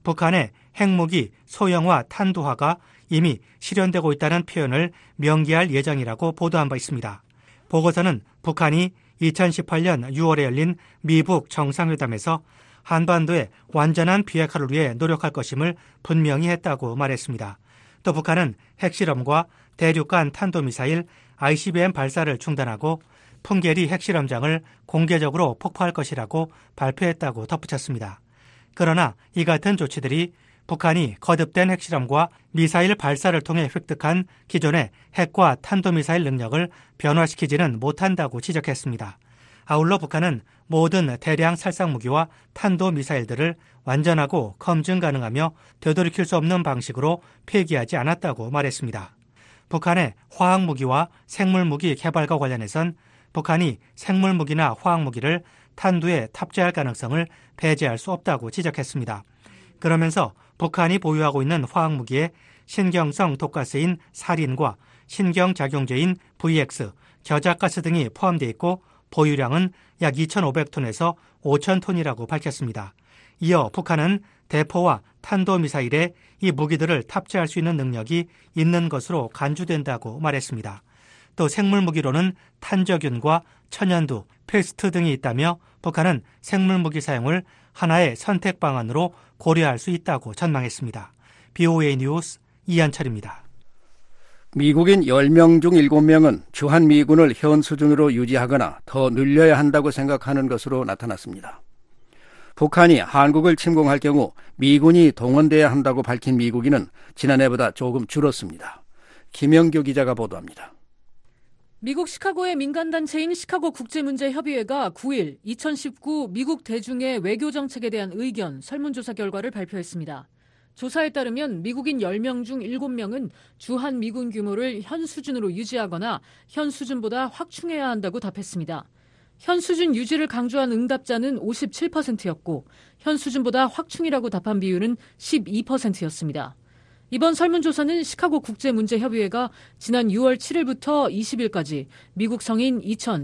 북한의 핵무기 소형화 탄두화가 이미 실현되고 있다는 표현을 명기할 예정이라고 보도한 바 있습니다. 보고서는 북한이 2018년 6월에 열린 미북 정상회담에서 한반도의 완전한 비핵화를 위해 노력할 것임을 분명히 했다고 말했습니다. 또 북한은 핵실험과 대륙간 탄도미사일 ICBM 발사를 중단하고 풍계리 핵실험장을 공개적으로 폭파할 것이라고 발표했다고 덧붙였습니다. 그러나 이 같은 조치들이 북한이 거듭된 핵실험과 미사일 발사를 통해 획득한 기존의 핵과 탄도미사일 능력을 변화시키지는 못한다고 지적했습니다. 아울러 북한은 모든 대량 살상무기와 탄도미사일들을 완전하고 검증 가능하며 되돌이킬 수 없는 방식으로 폐기하지 않았다고 말했습니다. 북한의 화학무기와 생물무기 개발과 관련해선 북한이 생물무기나 화학무기를 탄두에 탑재할 가능성을 배제할 수 없다고 지적했습니다. 그러면서 북한이 보유하고 있는 화학무기에 신경성 독가스인 사린과 신경작용제인 VX, 겨자가스 등이 포함되어 있고 보유량은 약 2,500톤에서 5,000톤이라고 밝혔습니다. 이어 북한은 대포와 탄도미사일에 이 무기들을 탑재할 수 있는 능력이 있는 것으로 간주된다고 말했습니다. 또 생물무기로는 탄저균과 천연두, 페스트 등이 있다며 북한은 생물무기 사용을 하나의 선택 방안으로 고려할 수 있다고 전망했습니다. BOA 뉴스 이한철입니다. 미국인 10명 중 7명은 주한미군을 현 수준으로 유지하거나 더 늘려야 한다고 생각하는 것으로 나타났습니다. 북한이 한국을 침공할 경우 미군이 동원돼야 한다고 밝힌 미국인은 지난해보다 조금 줄었습니다. 김영규 기자가 보도합니다. 미국 시카고의 민간단체인 시카고 국제문제협의회가 9일 2019 미국 대중의 외교정책에 대한 의견 설문조사 결과를 발표했습니다. 조사에 따르면 미국인 10명 중 7명은 주한 미군 규모를 현 수준으로 유지하거나 현 수준보다 확충해야 한다고 답했습니다. 현 수준 유지를 강조한 응답자는 57%였고 현 수준보다 확충이라고 답한 비율은 12%였습니다. 이번 설문조사는 시카고 국제문제협의회가 지난 6월 7일부터 20일까지 미국 성인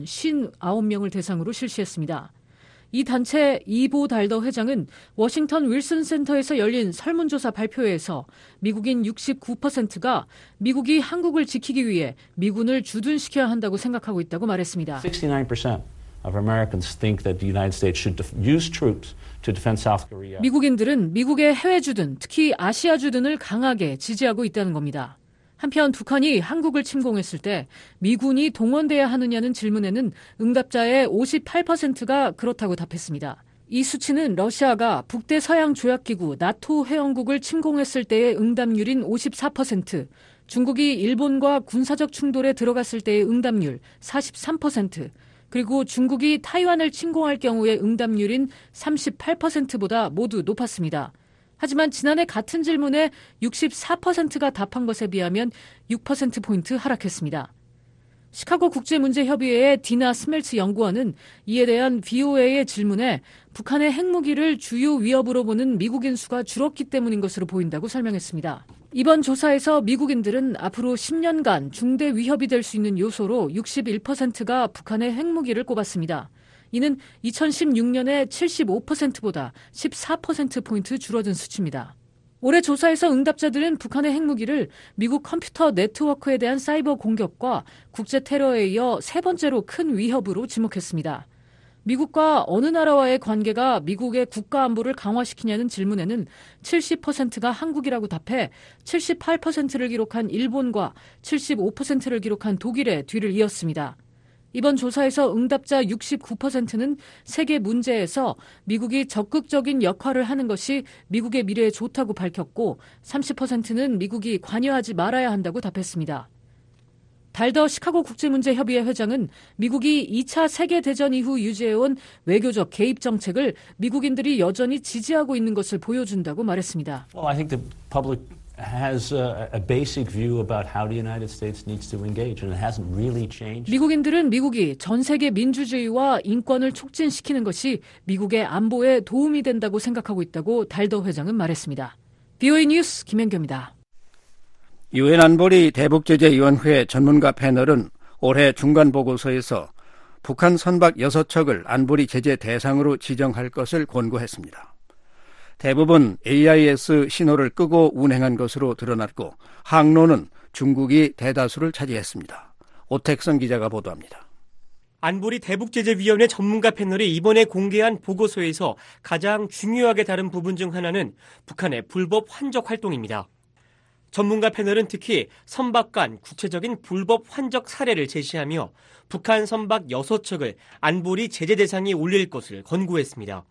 2,059명을 대상으로 실시했습니다. 이 단체 이보 달더 회장은 워싱턴 윌슨 센터에서 열린 설문조사 발표회에서 미국인 69%가 미국이 한국을 지키기 위해 미군을 주둔시켜야 한다고 생각하고 있다고 말했습니다. 69% of Americans think that the United States should use troops to defend South Korea. 미국인들은 미국의 해외 주둔, 특히 아시아 주둔을 강하게 지지하고 있다는 겁니다. 한편 북한이 한국을 침공했을 때 미군이 동원돼야 하느냐는 질문에는 응답자의 58%가 그렇다고 답했습니다. 이 수치는 러시아가 북대서양조약기구 나토 회원국을 침공했을 때의 응답률인 54%, 중국이 일본과 군사적 충돌에 들어갔을 때의 응답률 43%, 그리고 중국이 타이완을 침공할 경우의 응답률인 38%보다 모두 높았습니다. 하지만 지난해 같은 질문에 64%가 답한 것에 비하면 6%포인트 하락했습니다. 시카고 국제문제협의회의 디나 스멜츠 연구원은 이에 대한 VOA의 질문에 북한의 핵무기를 주요 위협으로 보는 미국인 수가 줄었기 때문인 것으로 보인다고 설명했습니다. 이번 조사에서 미국인들은 앞으로 10년간 중대 위협이 될 수 있는 요소로 61%가 북한의 핵무기를 꼽았습니다. 이는 2016년의 75%보다 14%포인트 줄어든 수치입니다. 올해 조사에서 응답자들은 북한의 핵무기를 미국 컴퓨터 네트워크에 대한 사이버 공격과 국제 테러에 이어 세 번째로 큰 위협으로 지목했습니다. 미국과 어느 나라와의 관계가 미국의 국가 안보를 강화시키냐는 질문에는 70%가 한국이라고 답해 78%를 기록한 일본과 75%를 기록한 독일의 뒤를 이었습니다. 이번 조사에서 응답자 69%는 세계 문제에서 미국이 적극적인 역할을 하는 것이 미국의 미래에 좋다고 밝혔고 30%는 미국이 관여하지 말아야 한다고 답했습니다. 달더 시카고 국제문제협의회 회장은 미국이 2차 세계대전 이후 유지해온 외교적 개입 정책을 미국인들이 여전히 지지하고 있는 것을 보여준다고 말했습니다. Well, I think the public has a basic view about how the United States needs to engage, and it hasn't really changed. 미국인들은 미국이 전 세계 민주주의와 인권을 촉진시키는 것이 미국의 안보에 도움이 된다고 생각하고 있다고 달더 회장은 말했습니다. BOA 뉴스 김현규입니다. 유엔 안보리 대북제재위원회 전문가 패널은 올해 중간 보고서에서 북한 선박 6척을 안보리 제재 대상으로 지정할 것을 권고했습니다. 대부분 AIS 신호를 끄고 운행한 것으로 드러났고 항로는 중국이 대다수를 차지했습니다. 오택성 기자가 보도합니다. 안보리 대북제재위원회 전문가 패널이 이번에 공개한 보고서에서 가장 중요하게 다룬 부분 중 하나는 북한의 불법 환적 활동입니다. 전문가 패널은 특히 선박 간 구체적인 불법 환적 사례를 제시하며 북한 선박 6척을 안보리 제재 대상에 올릴 것을 권고했습니다.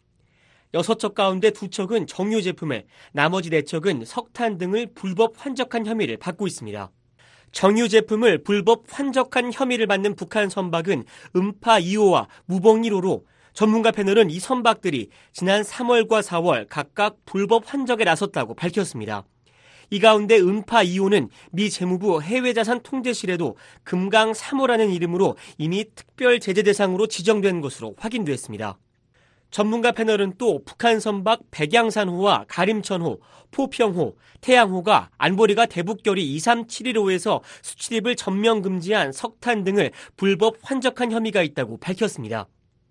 6척 가운데 2척은 정유 제품을, 나머지 4척은 석탄 등을 불법 환적한 혐의를 받고 있습니다. 정유 제품을 불법 환적한 혐의를 받는 북한 선박은 음파 2호와 무봉 1호로 전문가 패널은 이 선박들이 지난 3월과 4월 각각 불법 환적에 나섰다고 밝혔습니다. 이 가운데 음파 2호는 미 재무부 해외자산 통제실에도 금강 3호라는 이름으로 이미 특별 제재 대상으로 지정된 것으로 확인됐습니다. 전문가 패널은 또 북한 선박 백양산호와 가림천호, 포평호, 태양호가 안보리가 대북결의 2371호에서 수출입을 전면 금지한 석탄 등을 불법 환적한 혐의가 있다고 밝혔습니다.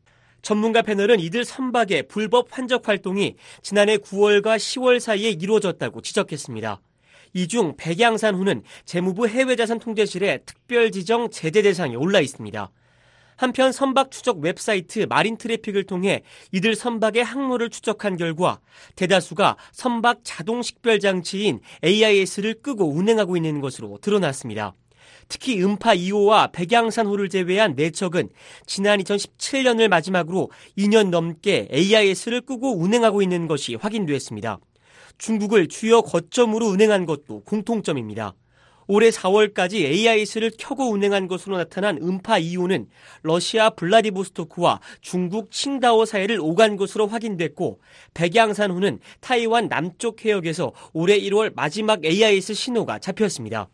전문가 패널은 이들 선박의 불법 환적 활동이 지난해 9월과 10월 사이에 이루어졌다고 지적했습니다. 이 중 백양산호는 재무부 해외자산 통제실의 특별 지정 제재 대상에 올라 있습니다. 한편 선박 추적 웹사이트 마린 트래픽을 통해 이들 선박의 항로를 추적한 결과 대다수가 선박 자동 식별 장치인 AIS를 끄고 운행하고 있는 것으로 드러났습니다. 특히 음파 2호와 백양산호를 제외한 4척은 지난 2017년을 마지막으로 2년 넘게 AIS를 끄고 운행하고 있는 것이 확인됐습니다. 중국을 주요 거점으로 운행한 것도 공통점입니다. 올해 4월까지 AIS를 켜고 운행한 것으로 나타난 음파 2호는 러시아 블라디보스토크와 중국 칭다오 사이를 오간 것으로 확인됐고 백양산호는 타이완 남쪽 해역에서 올해 1월 마지막 AIS 신호가 잡혔습니다.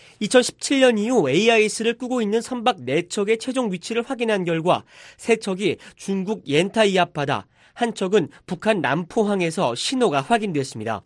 2017년 이후 AIS를 끄고 있는 선박 4척의 최종 위치를 확인한 결과 3척이 중국 옌타이 앞바다, 한 척은 북한 남포항에서 신호가 확인됐습니다.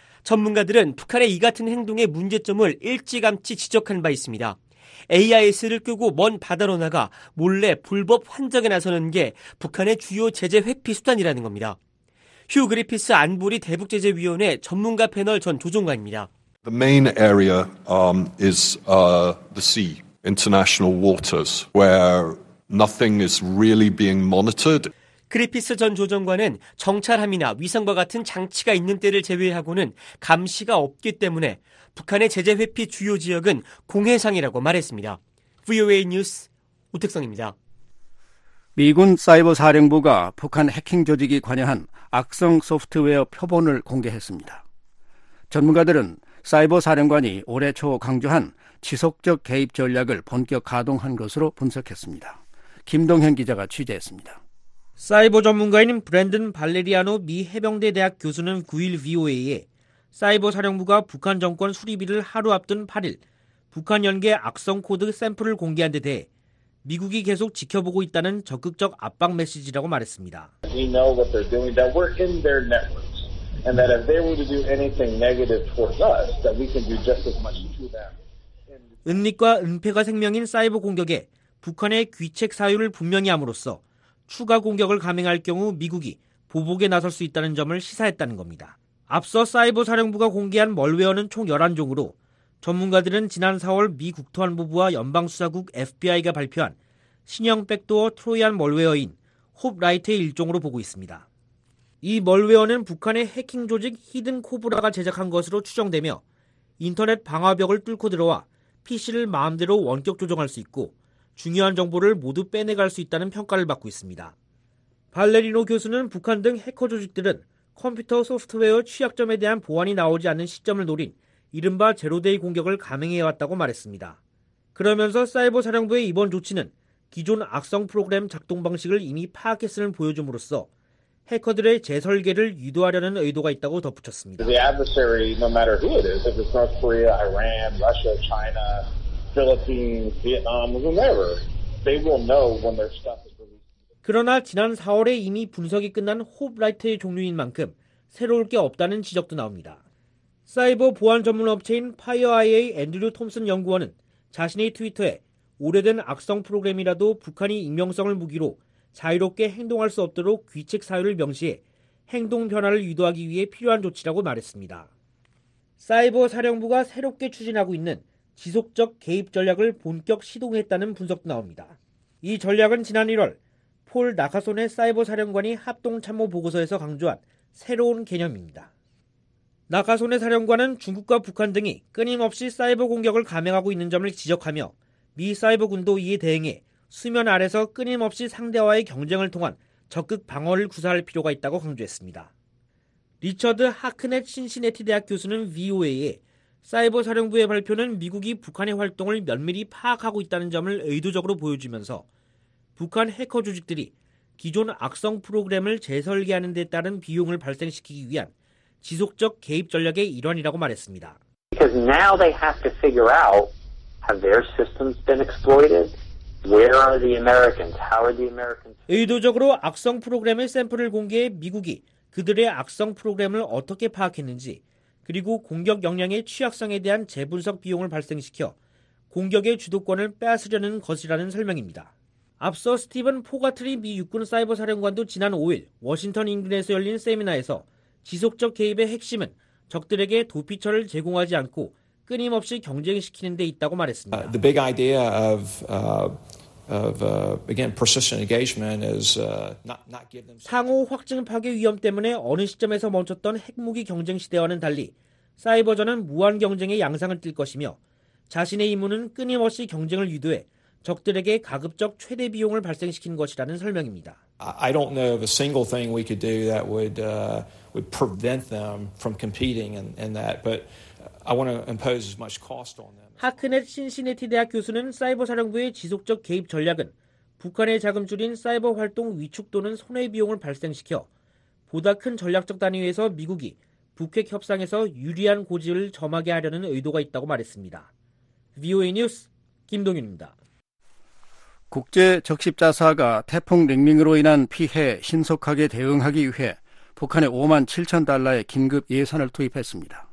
전문가들은 북한의 이 같은 행동의 문제점을 일찌감치 지적한 바 있습니다. AIS를 끄고 먼 바다로 나가 몰래 불법 환적에 나서는 게 북한의 주요 제재 회피 수단이라는 겁니다. 휴 그리피스 안보리 대북제재위원회 전문가 패널 전 조종관입니다. The main area is the sea, international waters, where nothing is really being monitored. 그리피스 전 조정관은 정찰함이나 위성과 같은 장치가 있는 때를 제외하고는 감시가 없기 때문에 북한의 제재 회피 주요 지역은 공해상이라고 말했습니다. VOA 뉴스 오택성입니다. 미군 사이버 사령부가 북한 해킹 조직이 관여한 악성 소프트웨어 표본을 공개했습니다. 전문가들은 사이버 사령관이 올해 초 강조한 지속적 개입 전략을 본격 가동한 것으로 분석했습니다. 김동현 기자가 취재했습니다. 사이버 전문가인 브랜든 발레리아노 미 해병대 대학 교수는 9일 VOA에 사이버 사령부가 북한 정권 수립일을 하루 앞둔 8일 북한 연계 악성 코드 샘플을 공개한 데 대해 미국이 계속 지켜보고 있다는 적극적 압박 메시지라고 말했습니다. We know what they're doing, that we're in their networks, and that if they were to do anything negative towards us, that we can do just as much to them. 은닉과 은폐가 생명인 사이버 공격에 북한의 귀책 사유를 분명히 함으로써 추가 공격을 감행할 경우 미국이 보복에 나설 수 있다는 점을 시사했다는 겁니다. 앞서 사이버 사령부가 공개한 멀웨어는 총 11종으로 전문가들은 지난 4월 미 국토안보부와 연방수사국 FBI가 발표한 신형 백도어 트로이안 멀웨어인 홉라이트의 일종으로 보고 있습니다. 이 멀웨어는 북한의 해킹 조직 히든 코브라가 제작한 것으로 추정되며 인터넷 방화벽을 뚫고 들어와 PC를 마음대로 원격 조정할 수 있고 중요한 정보를 모두 빼내갈 수 있다는 평가를 받고 있습니다. 발레리노 교수는 북한 등 해커 조직들은 컴퓨터 소프트웨어 취약점에 대한 보완이 나오지 않는 시점을 노린 이른바 제로데이 공격을 감행해왔다고 말했습니다. 그러면서 사이버 사령부의 이번 조치는 기존 악성 프로그램 작동 방식을 이미 파악했음을 보여줌으로써 해커들의 재설계를 유도하려는 의도가 있다고 덧붙였습니다. The adversary, no matter who it is, if it's North Korea, Iran, Russia, China, Philippines, Vietnam, whomever, they will know when their stuff is released. 그러나 지난 4월에 이미 분석이 끝난 홉라이트의 종류인 만큼 새로울 게 없다는 지적도 나옵니다. 사이버 보안 전문 업체인 파이어아이의 앤드류 톰슨 연구원은 자신의 트위터에 오래된 악성 프로그램이라도 북한이 익명성을 무기로 자유롭게 행동할 수 없도록 귀책 사유를 명시해 행동 변화를 유도하기 위해 필요한 조치라고 말했습니다. 사이버 사령부가 새롭게 추진하고 있는 지속적 개입 전략을 본격 시동했다는 분석도 나옵니다. 이 전략은 지난 1월 폴 나카손의 사이버 사령관이 합동 참모 보고서에서 강조한 새로운 개념입니다. 나카손의 사령관은 중국과 북한 등이 끊임없이 사이버 공격을 감행하고 있는 점을 지적하며 미 사이버군도 이에 대응해 수면 아래서 끊임없이 상대와의 경쟁을 통한 적극 방어를 구사할 필요가 있다고 강조했습니다. 리처드 하크넷 신시내티 대학 교수는 VOA에 사이버 사령부의 발표는 미국이 북한의 활동을 면밀히 파악하고 있다는 점을 의도적으로 보여주면서 북한 해커 조직들이 기존 악성 프로그램을 재설계하는 데 따른 비용을 발생시키기 위한 지속적 개입 전략의 일환이라고 말했습니다. Because now they have to figure out, have their systems been exploited? Where are the Americans? How are the Americans? 의도적으로 악성 프로그램의 샘플을 공개해 미국이 그들의 악성 프로그램을 어떻게 파악했는지, 그리고 공격 역량의 취약성에 대한 재분석 비용을 발생시켜 공격의 주도권을 빼앗으려는 것이라는 설명입니다. 앞서 스티븐 포가트리 미 육군 사이버 사령관도 지난 5일 워싱턴 인근에서 열린 세미나에서 지속적 개입의 핵심은 적들에게 도피처를 제공하지 않고 끊임없이 경쟁시키는 데 있다고 말했습니다. The big idea again, persistent engagement is not give them. 상호 확증 파괴 위험 때문에 어느 시점에서 멈췄던 핵무기 경쟁 시대와는 달리 사이버전은 무한 경쟁의 양상을 띌 것이며 자신의 임무는 끊임없이 경쟁을 유도해 적들에게 가급적 최대 비용을 발생시키는 것이라는 설명입니다. I don't know of a single thing we could do that would prevent them from competing in that, but I want to impose as much cost on them. 하크넷 신시내티 대학 교수는 사이버 사령부의 지속적 개입 전략은 북한의 자금줄인 사이버 활동 위축 또는 손해 비용을 발생시켜 보다 큰 전략적 단위에서 미국이 북핵 협상에서 유리한 고지를 점하게 하려는 의도가 있다고 말했습니다. VOA 뉴스 김동윤입니다. 국제 적십자사가 태풍 링링으로 인한 피해에 신속하게 대응하기 위해 북한에 5만 7천 달러의 긴급 예산을 투입했습니다.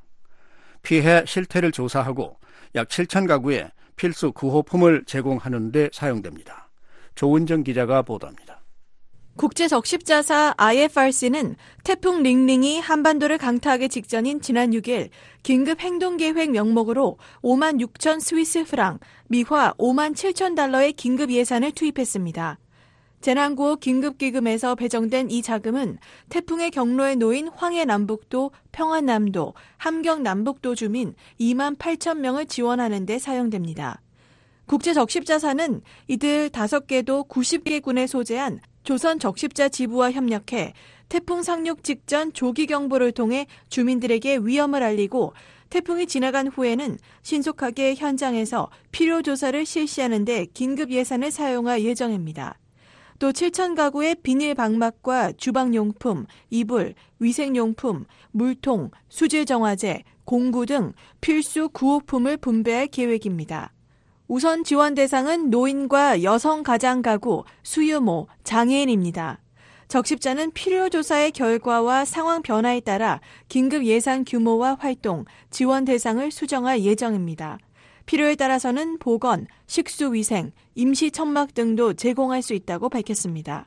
피해 실태를 조사하고 약 7천 가구에 필수 구호품을 제공하는 데 사용됩니다. 조은정 기자가 보도합니다. 국제 적십자사 IFRC는 태풍 링링이 한반도를 강타하기 직전인 지난 6일 긴급 행동계획 명목으로 5만 6천 스위스 프랑, 미화 5만 7천 달러의 긴급 예산을 투입했습니다. 재난구호 긴급기금에서 배정된 이 자금은 태풍의 경로에 놓인 황해 남북도, 평안남도, 함경 남북도 주민 2만 8천 명을 지원하는 데 사용됩니다. 국제 적십자사는 이들 5개도 90개 군에 소재한 조선 적십자 지부와 협력해 태풍 상륙 직전 조기 경보를 통해 주민들에게 위험을 알리고 태풍이 지나간 후에는 신속하게 현장에서 필요 조사를 실시하는 데 긴급 예산을 사용할 예정입니다. 또 7천 가구의 비닐 방막과 주방용품, 이불, 위생용품, 물통, 수질정화제, 공구 등 필수 구호품을 분배할 계획입니다. 우선 지원 대상은 노인과 여성 가장 가구, 수유모, 장애인입니다. 적십자는 필요조사의 결과와 상황 변화에 따라 긴급 예산 규모와 활동, 지원 대상을 수정할 예정입니다. 필요에 따라서는 보건, 식수위생, 임시천막 등도 제공할 수 있다고 밝혔습니다.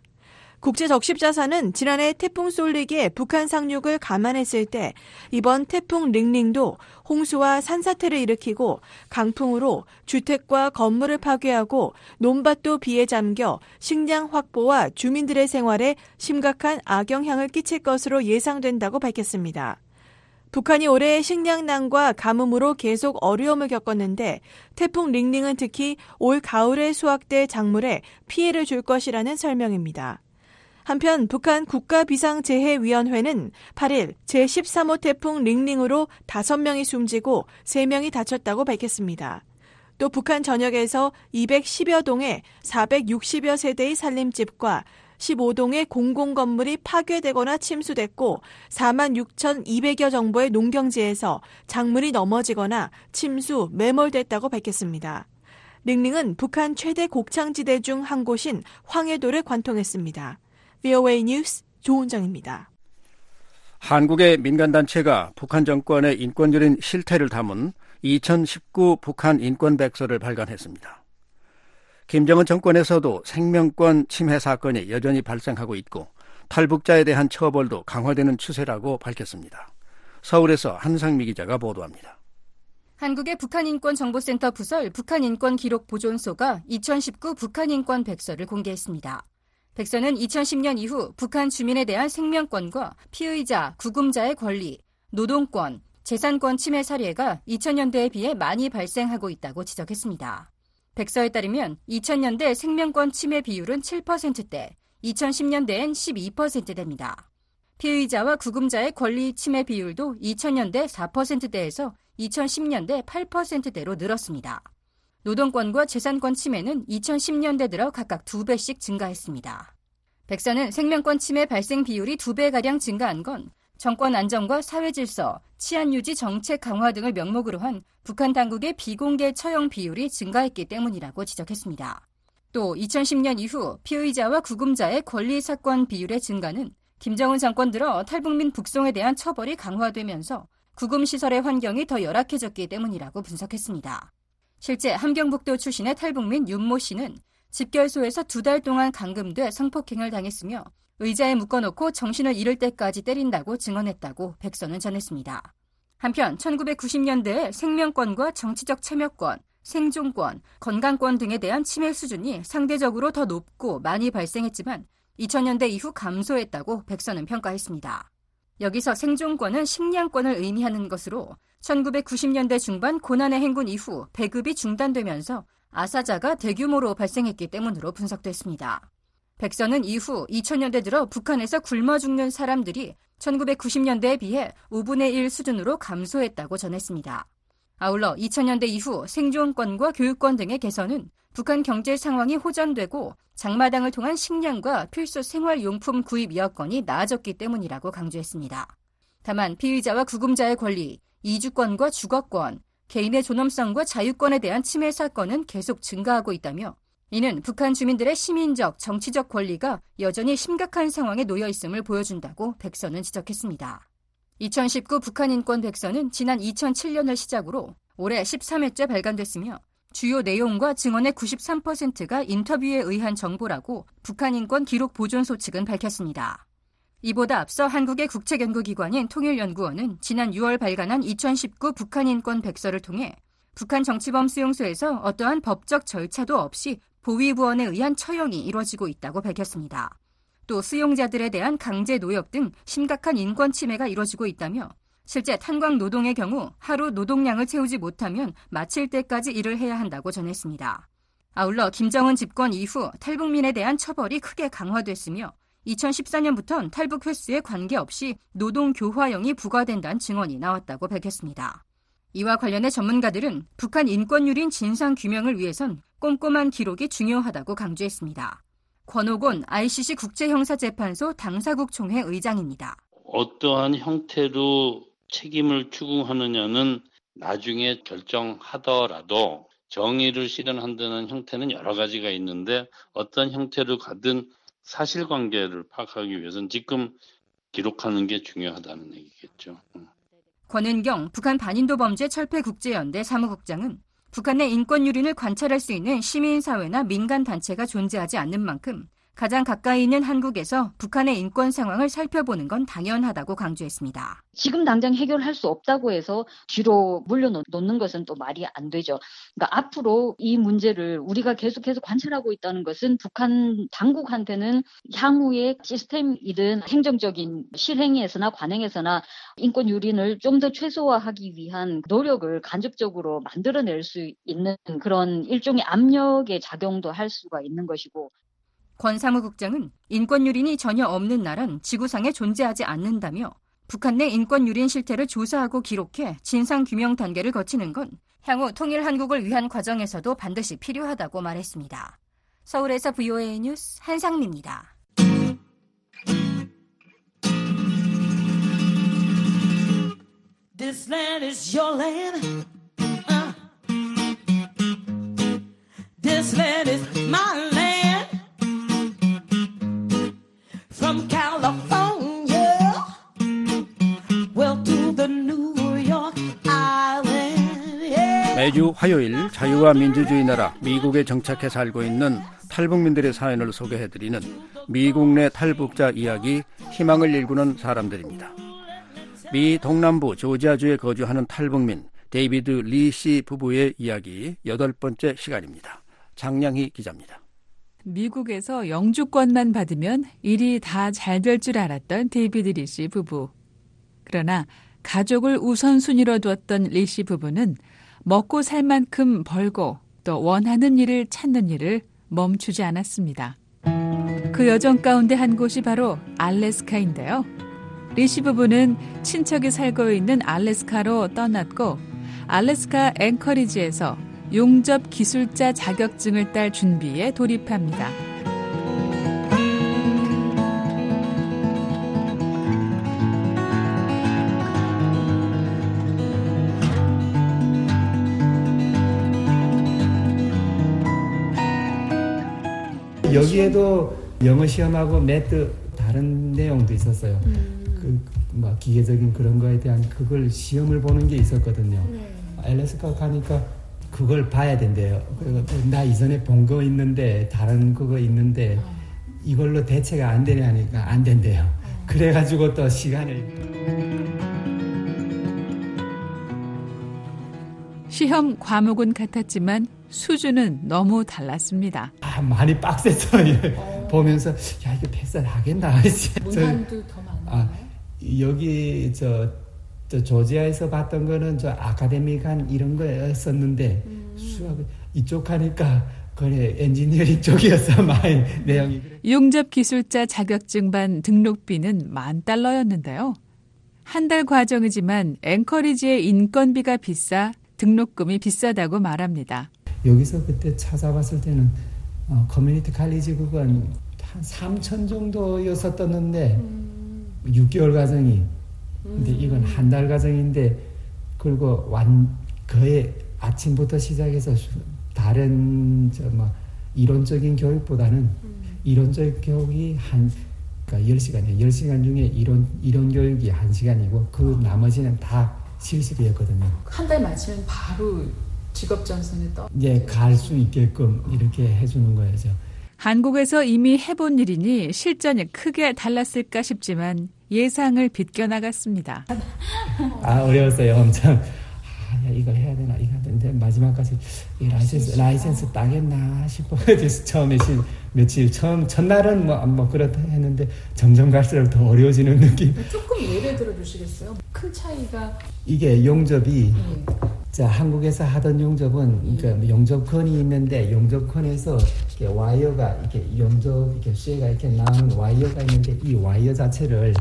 국제적십자사는 지난해 태풍 쏠릭의 북한 상륙을 감안했을 때 이번 태풍 링링도 홍수와 산사태를 일으키고 강풍으로 주택과 건물을 파괴하고 논밭도 비에 잠겨 식량 확보와 주민들의 생활에 심각한 악영향을 끼칠 것으로 예상된다고 밝혔습니다. 북한이 올해 식량난과 가뭄으로 계속 어려움을 겪었는데 태풍 링링은 특히 올 가을에 수확될 작물에 피해를 줄 것이라는 설명입니다. 한편 북한 국가비상재해위원회는 8일 제13호 태풍 링링으로 5명이 숨지고 3명이 다쳤다고 밝혔습니다. 또 북한 전역에서 210여 동의 460여 세대의 살림집과 15동의 공공건물이 파괴되거나 침수됐고 46,200여 정도의 농경지에서 작물이 넘어지거나 침수, 매몰됐다고 밝혔습니다. 링링은 북한 최대 곡창지대 중 한 곳인 황해도를 관통했습니다. VOA 뉴스 조은정입니다. 한국의 민간단체가 북한 정권의 인권유린 실태를 담은 2019 북한 인권백서를 발간했습니다. 김정은 정권에서도 생명권 침해 사건이 여전히 발생하고 있고 탈북자에 대한 처벌도 강화되는 추세라고 밝혔습니다. 서울에서 한상미 기자가 보도합니다. 한국의 북한인권정보센터 부설 북한인권기록보존소가 2019 북한인권 백서를 공개했습니다. 백서는 2010년 이후 북한 주민에 대한 생명권과 피의자, 구금자의 권리, 노동권, 재산권 침해 사례가 2000년대에 비해 많이 발생하고 있다고 지적했습니다. 백서에 따르면 2000년대 생명권 침해 비율은 7%대, 2010년대엔 12%대입니다. 피의자와 구금자의 권리 침해 비율도 2000년대 4%대에서 2010년대 8%대로 늘었습니다. 노동권과 재산권 침해는 2010년대 들어 각각 2배씩 증가했습니다. 백서는 생명권 침해 발생 비율이 2배가량 증가한 건 정권 안정과 사회질서, 치안유지 정책 강화 등을 명목으로 한 북한 당국의 비공개 처형 비율이 증가했기 때문이라고 지적했습니다. 또 2010년 이후 피의자와 구금자의 권리 사건 비율의 증가는 김정은 정권 들어 탈북민 북송에 대한 처벌이 강화되면서 구금시설의 환경이 더 열악해졌기 때문이라고 분석했습니다. 실제 함경북도 출신의 탈북민 윤모 씨는 집결소에서 2달 동안 감금돼 성폭행을 당했으며 의자에 묶어놓고 정신을 잃을 때까지 때린다고 증언했다고 백서는 전했습니다. 한편 1990년대에 생명권과 정치적 참여권, 생존권, 건강권 등에 대한 침해 수준이 상대적으로 더 높고 많이 발생했지만 2000년대 이후 감소했다고 백서는 평가했습니다. 여기서 생존권은 식량권을 의미하는 것으로 1990년대 중반 고난의 행군 이후 배급이 중단되면서 아사자가 대규모로 발생했기 때문으로 분석됐습니다. 백서는 이후 2000년대 들어 북한에서 굶어 죽는 사람들이 1990년대에 비해 5분의 1 수준으로 감소했다고 전했습니다. 아울러 2000년대 이후 생존권과 교육권 등의 개선은 북한 경제 상황이 호전되고 장마당을 통한 식량과 필수 생활용품 구입 여건이 나아졌기 때문이라고 강조했습니다. 다만 피의자와 구금자의 권리, 이주권과 주거권, 개인의 존엄성과 자유권에 대한 침해 사건은 계속 증가하고 있다며 이는 북한 주민들의 시민적, 정치적 권리가 여전히 심각한 상황에 놓여 있음을 보여준다고 백서는 지적했습니다. 2019 북한인권 백서는 지난 2007년을 시작으로 올해 13회째 발간됐으며 주요 내용과 증언의 93%가 인터뷰에 의한 정보라고 북한인권기록보존소 측은 밝혔습니다. 이보다 앞서 한국의 국책연구기관인 통일연구원은 지난 6월 발간한 2019 북한인권 백서를 통해 북한 정치범 수용소에서 어떠한 법적 절차도 없이 보위부원에 의한 처형이 이루어지고 있다고 밝혔습니다. 또 수용자들에 대한 강제 노역 등 심각한 인권 침해가 이루어지고 있다며 실제 탄광 노동의 경우 하루 노동량을 채우지 못하면 마칠 때까지 일을 해야 한다고 전했습니다. 아울러 김정은 집권 이후 탈북민에 대한 처벌이 크게 강화됐으며 2014년부터는 탈북 횟수에 관계없이 노동교화형이 부과된다는 증언이 나왔다고 밝혔습니다. 이와 관련해 전문가들은 북한 인권유린 진상규명을 위해선 꼼꼼한 기록이 중요하다고 강조했습니다. 권옥곤 ICC 국제형사재판소 당사국 총회 의장입니다. 어떠한 형태로 책임을 추궁하느냐는 나중에 결정하더라도 정의를 실현한다는 형태는 여러 가지가 있는데 어떤 형태로 가든 사실관계를 파악하기 위해서는 지금 기록하는 게 중요하다는 얘기겠죠. 권은경 북한 반인도범죄철폐국제연대 사무국장은 북한 내 인권유린을 관찰할 수 있는 시민사회나 민간단체가 존재하지 않는 만큼 가장 가까이 있는 한국에서 북한의 인권 상황을 살펴보는 건 당연하다고 강조했습니다. 지금 당장 해결할 수 없다고 해서 뒤로 물려놓는 것은 또 말이 안 되죠. 그러니까 앞으로 이 문제를 우리가 계속해서 관찰하고 있다는 것은 북한 당국한테는 향후의 시스템이든 행정적인 실행에서나 관행에서나 인권 유린을 좀 더 최소화하기 위한 노력을 간접적으로 만들어낼 수 있는 그런 일종의 압력의 작용도 할 수가 있는 것이고 권 사무국장은 인권유린이 전혀 없는 나라는 지구상에 존재하지 않는다며 북한 내 인권유린 실태를 조사하고 기록해 진상규명 단계를 거치는 건 향후 통일 한국을 위한 과정에서도 반드시 필요하다고 말했습니다. 서울에서 VOA 뉴스 한상미입니다. This land is your land. This land is my land. From California, well to the New York Island. Yeah. 매주 화요일 자유와 민주주의 나라 미국에 정착해 살고 있는 탈북민들의 사연을 소개해드리는 미국 내 탈북자 이야기, 희망을 일구는 사람들입니다. 미 동남부 조지아주에 거주하는 탈북민 데이비드 리 씨 부부의 이야기 8번째 시간입니다. 장량희 기자입니다. 미국에서 영주권만 받으면 일이 다 잘 될 줄 알았던 데이비드 리 씨 부부. 그러나 가족을 우선순위로 두었던 리 씨 부부는 먹고 살 만큼 벌고 또 원하는 일을 찾는 일을 멈추지 않았습니다. 그 여정 가운데 한 곳이 바로 알래스카인데요. 리 씨 부부는 친척이 살고 있는 알래스카로 떠났고 알래스카 앵커리지에서 용접 기술자 자격증을 딸 준비에 돌입합니다. 여기에도 영어 시험하고 매트 다른 내용도 있었어요. 뭐 기계적인 그런 거에 대한 그걸 시험을 보는 게 있었거든요. 알래스카 가니까 그걸 봐야 된대요. 나 이전에 본 거 있는데 다른 그거 있는데 이걸로 대체가 안 되냐 하니까 안 된대요. 그래가지고 또 시간을. 시험 과목은 같았지만 수준은 너무 달랐습니다. 많이 빡셌어. 보면서 야 이거 패스 하겠나. 문항도 더 많아요. 여기 저 조지아에서 봤던 거는 저 아카데믹한 이런 거였었는데 수학 이쪽 하니까 그래 엔지니어링 쪽이었어. 많이 내용이. 용접 기술자 자격증반 등록비는 $10,000였는데요. 한 달 과정이지만 앵커리지의 인건비가 비싸 등록금이 비싸다고 말합니다. 여기서 그때 찾아봤을 때는 커뮤니티 칼리지 그건 한 3,000 정도였었던데 6개월 과정이. 근데 이건 한 달 과정인데 그리고 거의 아침부터 시작해서 다른 이론적인 교육보다는 이론적 교육이 그러니까 10시간이에요. 10시간 중에 이론 교육이 1시간이고 그 나머지는 다 실습이었거든요. 한 달 마치면 바로 직업 전선에 갈 수 있게끔 이렇게 해주는 거예요. 한국에서 이미 해본 일이니 실전이 크게 달랐을까 싶지만 예상을 비껴나갔습니다. 어려웠어요. 엄청. 야, 이거 해야 되나 이거 해야 되는데 마지막까지 이 라이센스 따겠나 싶어. 처음에 며칠 첫날은 뭐 그렇다 했는데 점점 갈수록 더 어려워지는 느낌. 조금 예를 들어 주시겠어요? 큰 차이가 이게 용접이 자 한국에서 하던 용접은 그러니까 용접건이 있는데 용접건에서 이렇게 와이어가 이렇게 용접 이렇게 쇠가 이렇게 나오는 와이어가 있는데 이 와이어 자체를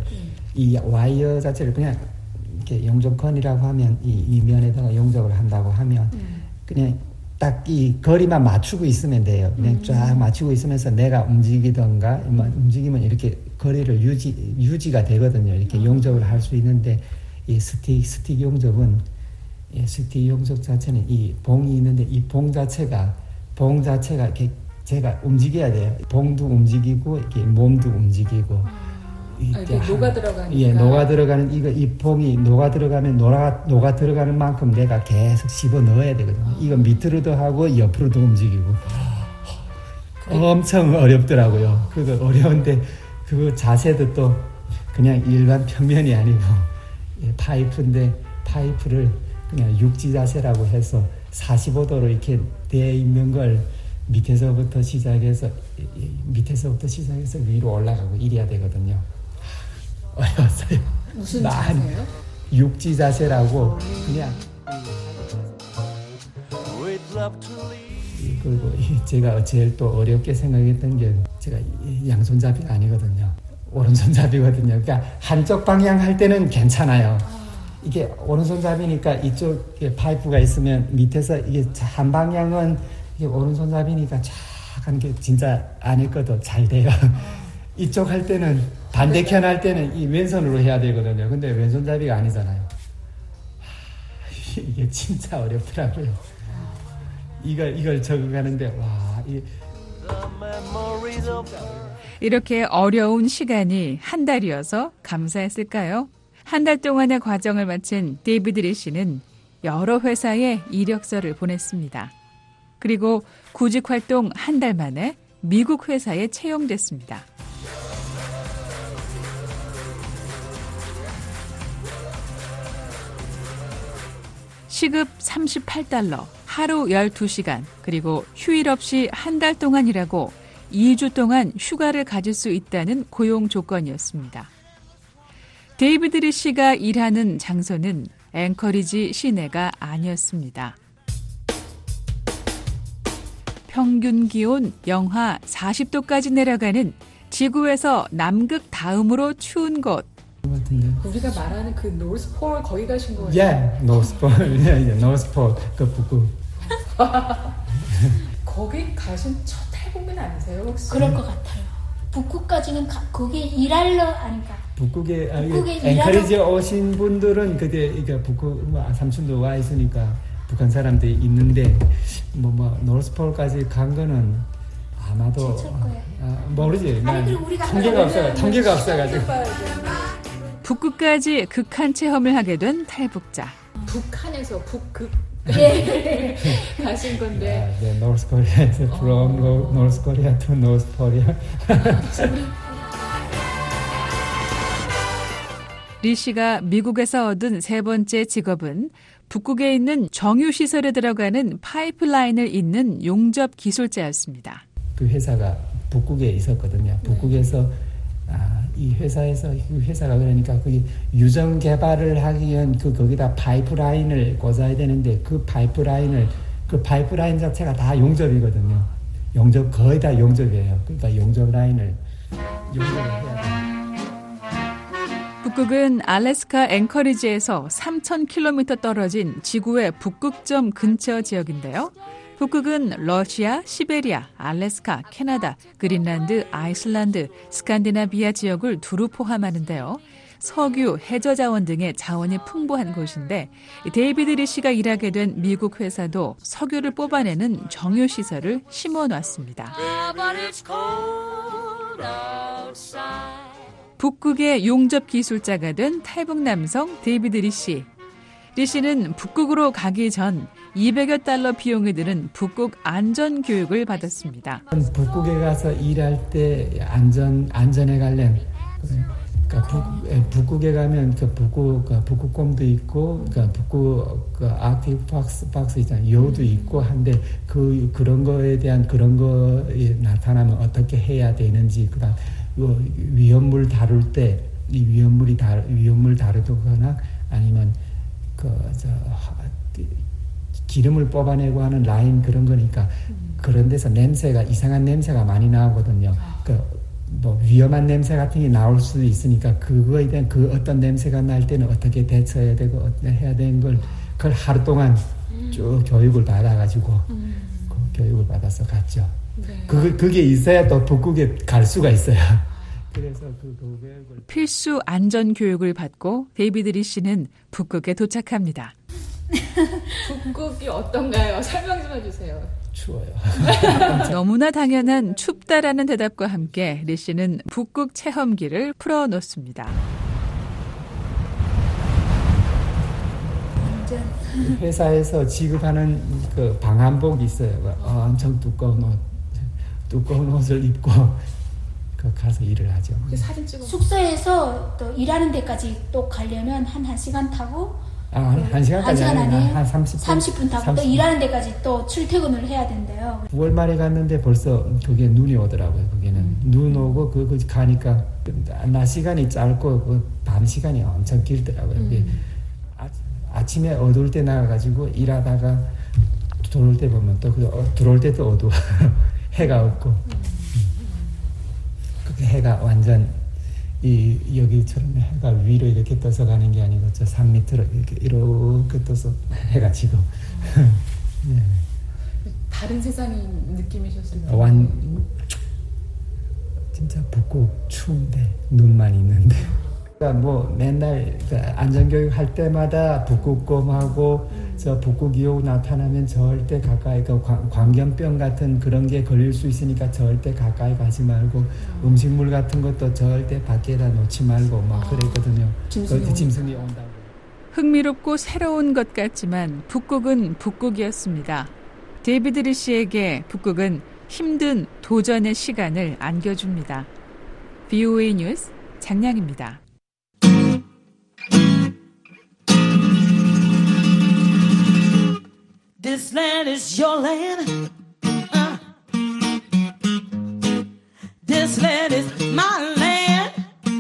그냥 이렇게 용접건이라고 하면 이 면에다가 용접을 한다고 하면 그냥 딱 이 거리만 맞추고 있으면 돼요. 그냥 쫙 맞추고 있으면서 내가 움직이던가 움직이면 이렇게 거리를 유지가 되거든요. 이렇게 용접을 할 수 있는데 이 스틱 용접은 스틱 용접 자체는 이 봉이 있는데 이 봉 자체가 이렇게 제가 움직여야 돼요. 봉도 움직이고 이렇게 몸도 움직이고. 이게 녹아 들어가니까. 녹아 들어가는 이 봉이 녹아 들어가면 녹아 들어가는 만큼 내가 계속 씹어 넣어야 되거든요. 이거 밑으로도 하고 옆으로도 움직이고. 엄청 어렵더라고요. 그거 어려운데 그 자세도 또 그냥 일반 평면이 아니고 파이프인데 파이프를 그냥 육지 자세라고 해서 45도로 이렇게 돼 있는 걸 밑에서부터 시작해서 위로 올라가고 이래야 되거든요. 어려웠어요. 무슨 자세요? 육지 자세라고 그냥. 그리고 제가 제일 또 어렵게 생각했던 게 제가 양손잡이가 아니거든요. 오른손잡이거든요. 그러니까 한쪽 방향 할 때는 괜찮아요. 이게 오른손잡이니까 이쪽에 파이프가 있으면 밑에서 이게 한 방향은 이게 오른손잡이니까 쫙 하는 게 진짜 안에 것도 잘 돼요. 이쪽 할 때는 반대편 할 때는 이 왼손으로 해야 되거든요. 근데 왼손잡이가 아니잖아요. 이게 진짜 어렵더라고요. 이걸 적응하는데 이렇게 어려운 시간이 한 달이어서 감사했을까요? 한 달 동안의 과정을 마친 데이비드 리 씨는 여러 회사에 이력서를 보냈습니다. 그리고 구직 활동 한 달 만에 미국 회사에 채용됐습니다. 시급 38달러, 하루 12시간, 그리고 휴일 없이 한 달 동안 일하고 2주 동안 휴가를 가질 수 있다는 고용 조건이었습니다. 데이비드 리시가 일하는 장소는 앵커리지 시내가 아니었습니다. 평균 기온 영하 40도까지 내려가는 지구에서 남극 다음으로 추운 곳. 우리가 말하는 그 노스폴 거기 가신 거예요? 예, 노스폴, 노스폴 그 북극. 거기 가신 첫 탈북민 아니세요 혹시? 그럴 것 같아요. 북극까지는 거기 일하러 아닌가? 북극에 앵커리지에 오신 분들은 그때 이게 북극 삼촌도 와 있으니까 북한 사람들이 있는데 노스폴까지 간 거는 아마도 모르지. 아니 그리고 우리가 통계가 없어가지고. 북극까지 극한 체험을 하게 된 탈북자. 북한에서 북극 예. 가신 건데. 네, North Korea에서 from North Korea to North Korea. 리 씨가 미국에서 얻은 세 번째 직업은 북극에 있는 정유시설에 들어가는 파이프라인을 잇는 용접 기술자였습니다. 그 회사가 북극에 있었거든요. 북극에서 이 회사가 그러니까 그 유전 개발을 하기 위한 거기다 파이프라인을 꽂아야 되는데 그 파이프라인 자체가 다 용접이거든요. 거의 다 용접이에요. 그러니까 용접 라인을 용접해야 돼요. 북극은 알래스카 앵커리지에서 3,000km 떨어진 지구의 북극점 근처 지역인데요. 북극은 러시아, 시베리아, 알래스카, 캐나다, 그린란드, 아이슬란드, 스칸디나비아 지역을 두루 포함하는데요. 석유, 해저 자원 등의 자원이 풍부한 곳인데 데이비드 리시가 일하게 된 미국 회사도 석유를 뽑아내는 정유시설을 심어놨습니다. 북극의 용접 기술자가 된 탈북 남성 데이비드 리시. 리시는 북극으로 가기 전 200여 달러 비용이 드는 북극 안전 교육을 받았습니다. 북극에 가서 일할 때 안전에 관련 북극에 가면 북극곰도 있고 북극 아크틱 박스 있잖아요. 여우도 있고 한데 그런 거에 대한 그런 거에 나타나면 어떻게 해야 되는지 그다음 위험물 다룰 때 이 위험물 다루거나 아니면 기름을 뽑아내고 하는 라인 그런 거니까 그런 데서 이상한 냄새가 많이 나오거든요. 위험한 냄새 같은 게 나올 수도 있으니까 그거에 대한 어떤 냄새가 날 때는 어떻게 대처해야 되고 해야 되는 그걸 하루 동안 쭉 교육을 받아가지고 교육을 받아서 갔죠. 네. 그게 있어야 또 북극에 갈 수가 있어요. 그래서 그 교육을 필수 안전 교육을 받고 데이비드 리 씨는 북극에 도착합니다. 북극이 어떤가요? 설명 좀 해주세요. 추워요. 너무나 당연한 춥다라는 대답과 함께 리 씨는 북극 체험기를 풀어놓습니다. 회사에서 지급하는 그 방한복이 있어요. 엄청 두꺼운 옷을 입고 가서 일을 하죠. 사진 찍어. 숙소에서 또 일하는 데까지 또 가려면 한 1시간 타고 한 시간까지 아니에요. 한 30분 타고 또 일하는 데까지 또 출퇴근을 해야 된대요. 9월 말에 갔는데 벌써 그게 눈이 오더라고요. 거기는 눈 오고 그 가니까 낮 시간이 짧고 밤 시간이 엄청 길더라고요. 아침에 어두울 때 나가가지고 일하다가 들어올 때 보면 또 들어올 때 또 어두워. 해가 없고. 그게 해가 완전 여기처럼 해가 위로 이렇게 떠서 가는 게 아니고 저 산 밑으로 이렇게 떠서 해가 지고. 네. 다른 세상인 느낌이셨어요? 진짜 북극 추운데 눈만 있는데. 그러니까 맨날 안전교육 할 때마다 북극곰하고 저 북극기후 나타나면 절대 가까이 광견병 같은 그런 게 걸릴 수 있으니까 절대 가까이 가지 말고 음식물 같은 것도 절대 밖에다 놓지 말고 막 그랬거든요. 짐승이 온다고. 흥미롭고 새로운 것 같지만 북극은 북극이었습니다. 데이비드 리 씨에게 북극은 힘든 도전의 시간을 안겨줍니다. VOA 뉴스 장량입니다. This land is your land. This land is my land.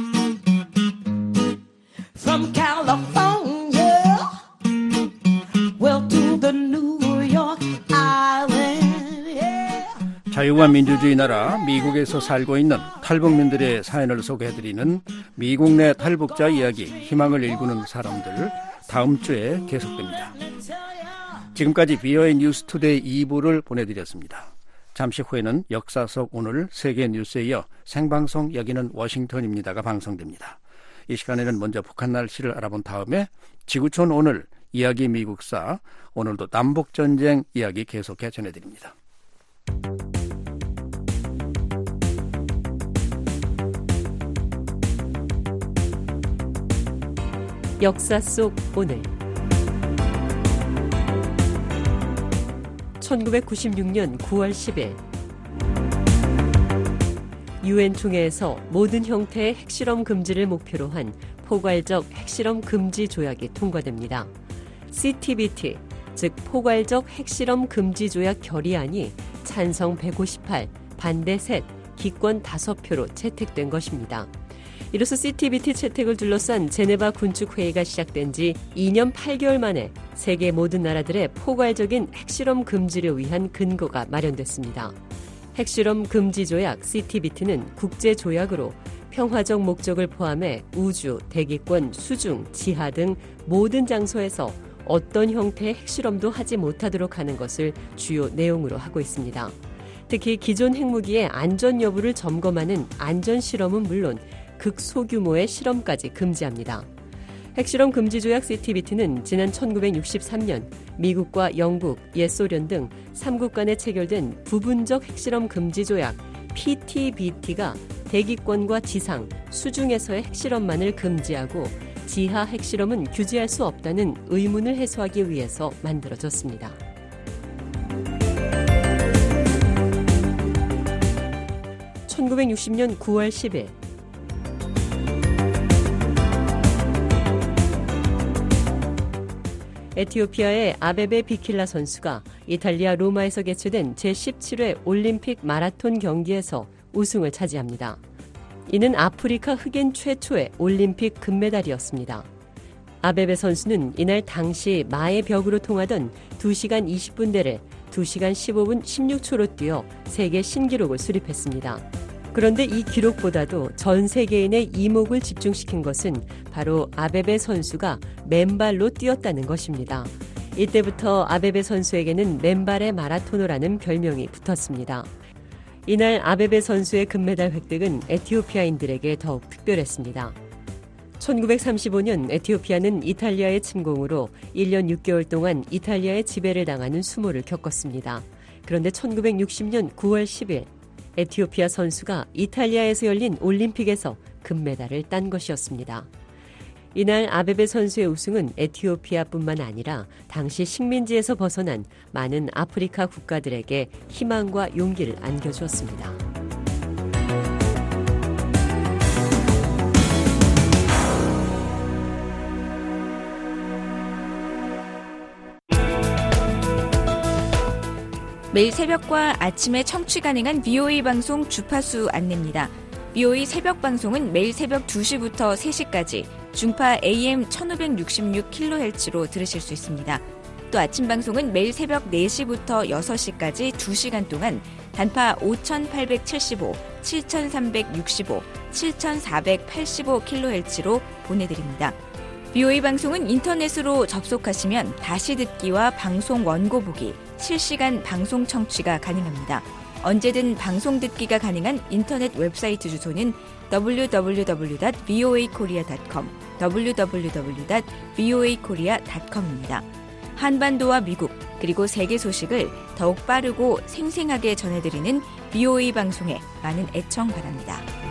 From California, well to the New York Island. Yeah. 자유와 민주주의 나라 미국에서 살고 있는 탈북민들의 사연을 소개해드리는 미국 내 탈북자 이야기, 희망을 일구는 사람들, 다음 주에 계속됩니다. 지금까지 VOA 뉴스 투데이 2부를 보내드렸습니다. 잠시 후에는 역사 속 오늘 세계 뉴스에 이어 생방송 여기는 워싱턴입니다가 방송됩니다. 이 시간에는 먼저 북한 날씨를 알아본 다음에 지구촌 오늘 이야기 미국사, 오늘도 남북전쟁 이야기 계속해 전해드립니다. 역사 속 오늘 1996년 9월 10일 UN 총회에서 모든 형태의 핵실험 금지를 목표로 한 포괄적 핵실험 금지 조약이 통과됩니다. CTBT, 즉 포괄적 핵실험 금지 조약 결의안이 찬성 158, 반대 3, 기권 5표로 채택된 것입니다. 이로써 CTBT 채택을 둘러싼 제네바 군축회의가 시작된 지 2년 8개월 만에 세계 모든 나라들의 포괄적인 핵실험 금지를 위한 근거가 마련됐습니다. 핵실험 금지 조약 CTBT는 국제조약으로 평화적 목적을 포함해 우주, 대기권, 수중, 지하 등 모든 장소에서 어떤 형태의 핵실험도 하지 못하도록 하는 것을 주요 내용으로 하고 있습니다. 특히 기존 핵무기의 안전 여부를 점검하는 안전실험은 물론 극소규모의 실험까지 금지합니다. 핵실험 금지 조약 CTBT는 지난 1963년 미국과 영국, 옛소련 등 3국 간에 체결된 부분적 핵실험 금지 조약 PTBT가 대기권과 지상, 수중에서의 핵실험만을 금지하고 지하 핵실험은 규제할 수 없다는 의문을 해소하기 위해서 만들어졌습니다. 1960년 9월 10일 에티오피아의 아베베 비킬라 선수가 이탈리아 로마에서 개최된 제17회 올림픽 마라톤 경기에서 우승을 차지합니다. 이는 아프리카 흑인 최초의 올림픽 금메달이었습니다. 아베베 선수는 이날 당시 마의 벽으로 통하던 2시간 20분대를 2시간 15분 16초로 뛰어 세계 신기록을 수립했습니다. 그런데 이 기록보다도 전 세계인의 이목을 집중시킨 것은 바로 아베베 선수가 맨발로 뛰었다는 것입니다. 이때부터 아베베 선수에게는 맨발의 마라토너라는 별명이 붙었습니다. 이날 아베베 선수의 금메달 획득은 에티오피아인들에게 더욱 특별했습니다. 1935년 에티오피아는 이탈리아의 침공으로 1년 6개월 동안 이탈리아의 지배를 당하는 수모를 겪었습니다. 그런데 1960년 9월 10일 에티오피아 선수가 이탈리아에서 열린 올림픽에서 금메달을 딴 것이었습니다. 이날 아베베 선수의 우승은 에티오피아뿐만 아니라 당시 식민지에서 벗어난 많은 아프리카 국가들에게 희망과 용기를 안겨주었습니다. 매일 새벽과 아침에 청취 가능한 VOA 방송 주파수 안내입니다. VOA 새벽 방송은 매일 새벽 2시부터 3시까지 중파 AM 1566kHz로 들으실 수 있습니다. 또 아침 방송은 매일 새벽 4시부터 6시까지 2시간 동안 단파 5875, 7365, 7485kHz로 보내드립니다. VOA 방송은 인터넷으로 접속하시면 다시 듣기와 방송 원고 보기, 실시간 방송 청취가 가능합니다. 언제든 방송 듣기가 가능한 인터넷 웹사이트 주소는 www.voakorea.com, www.voakorea.com입니다. 한반도와 미국, 그리고 세계 소식을 더욱 빠르고 생생하게 전해드리는 VOA 방송에 많은 애청 바랍니다.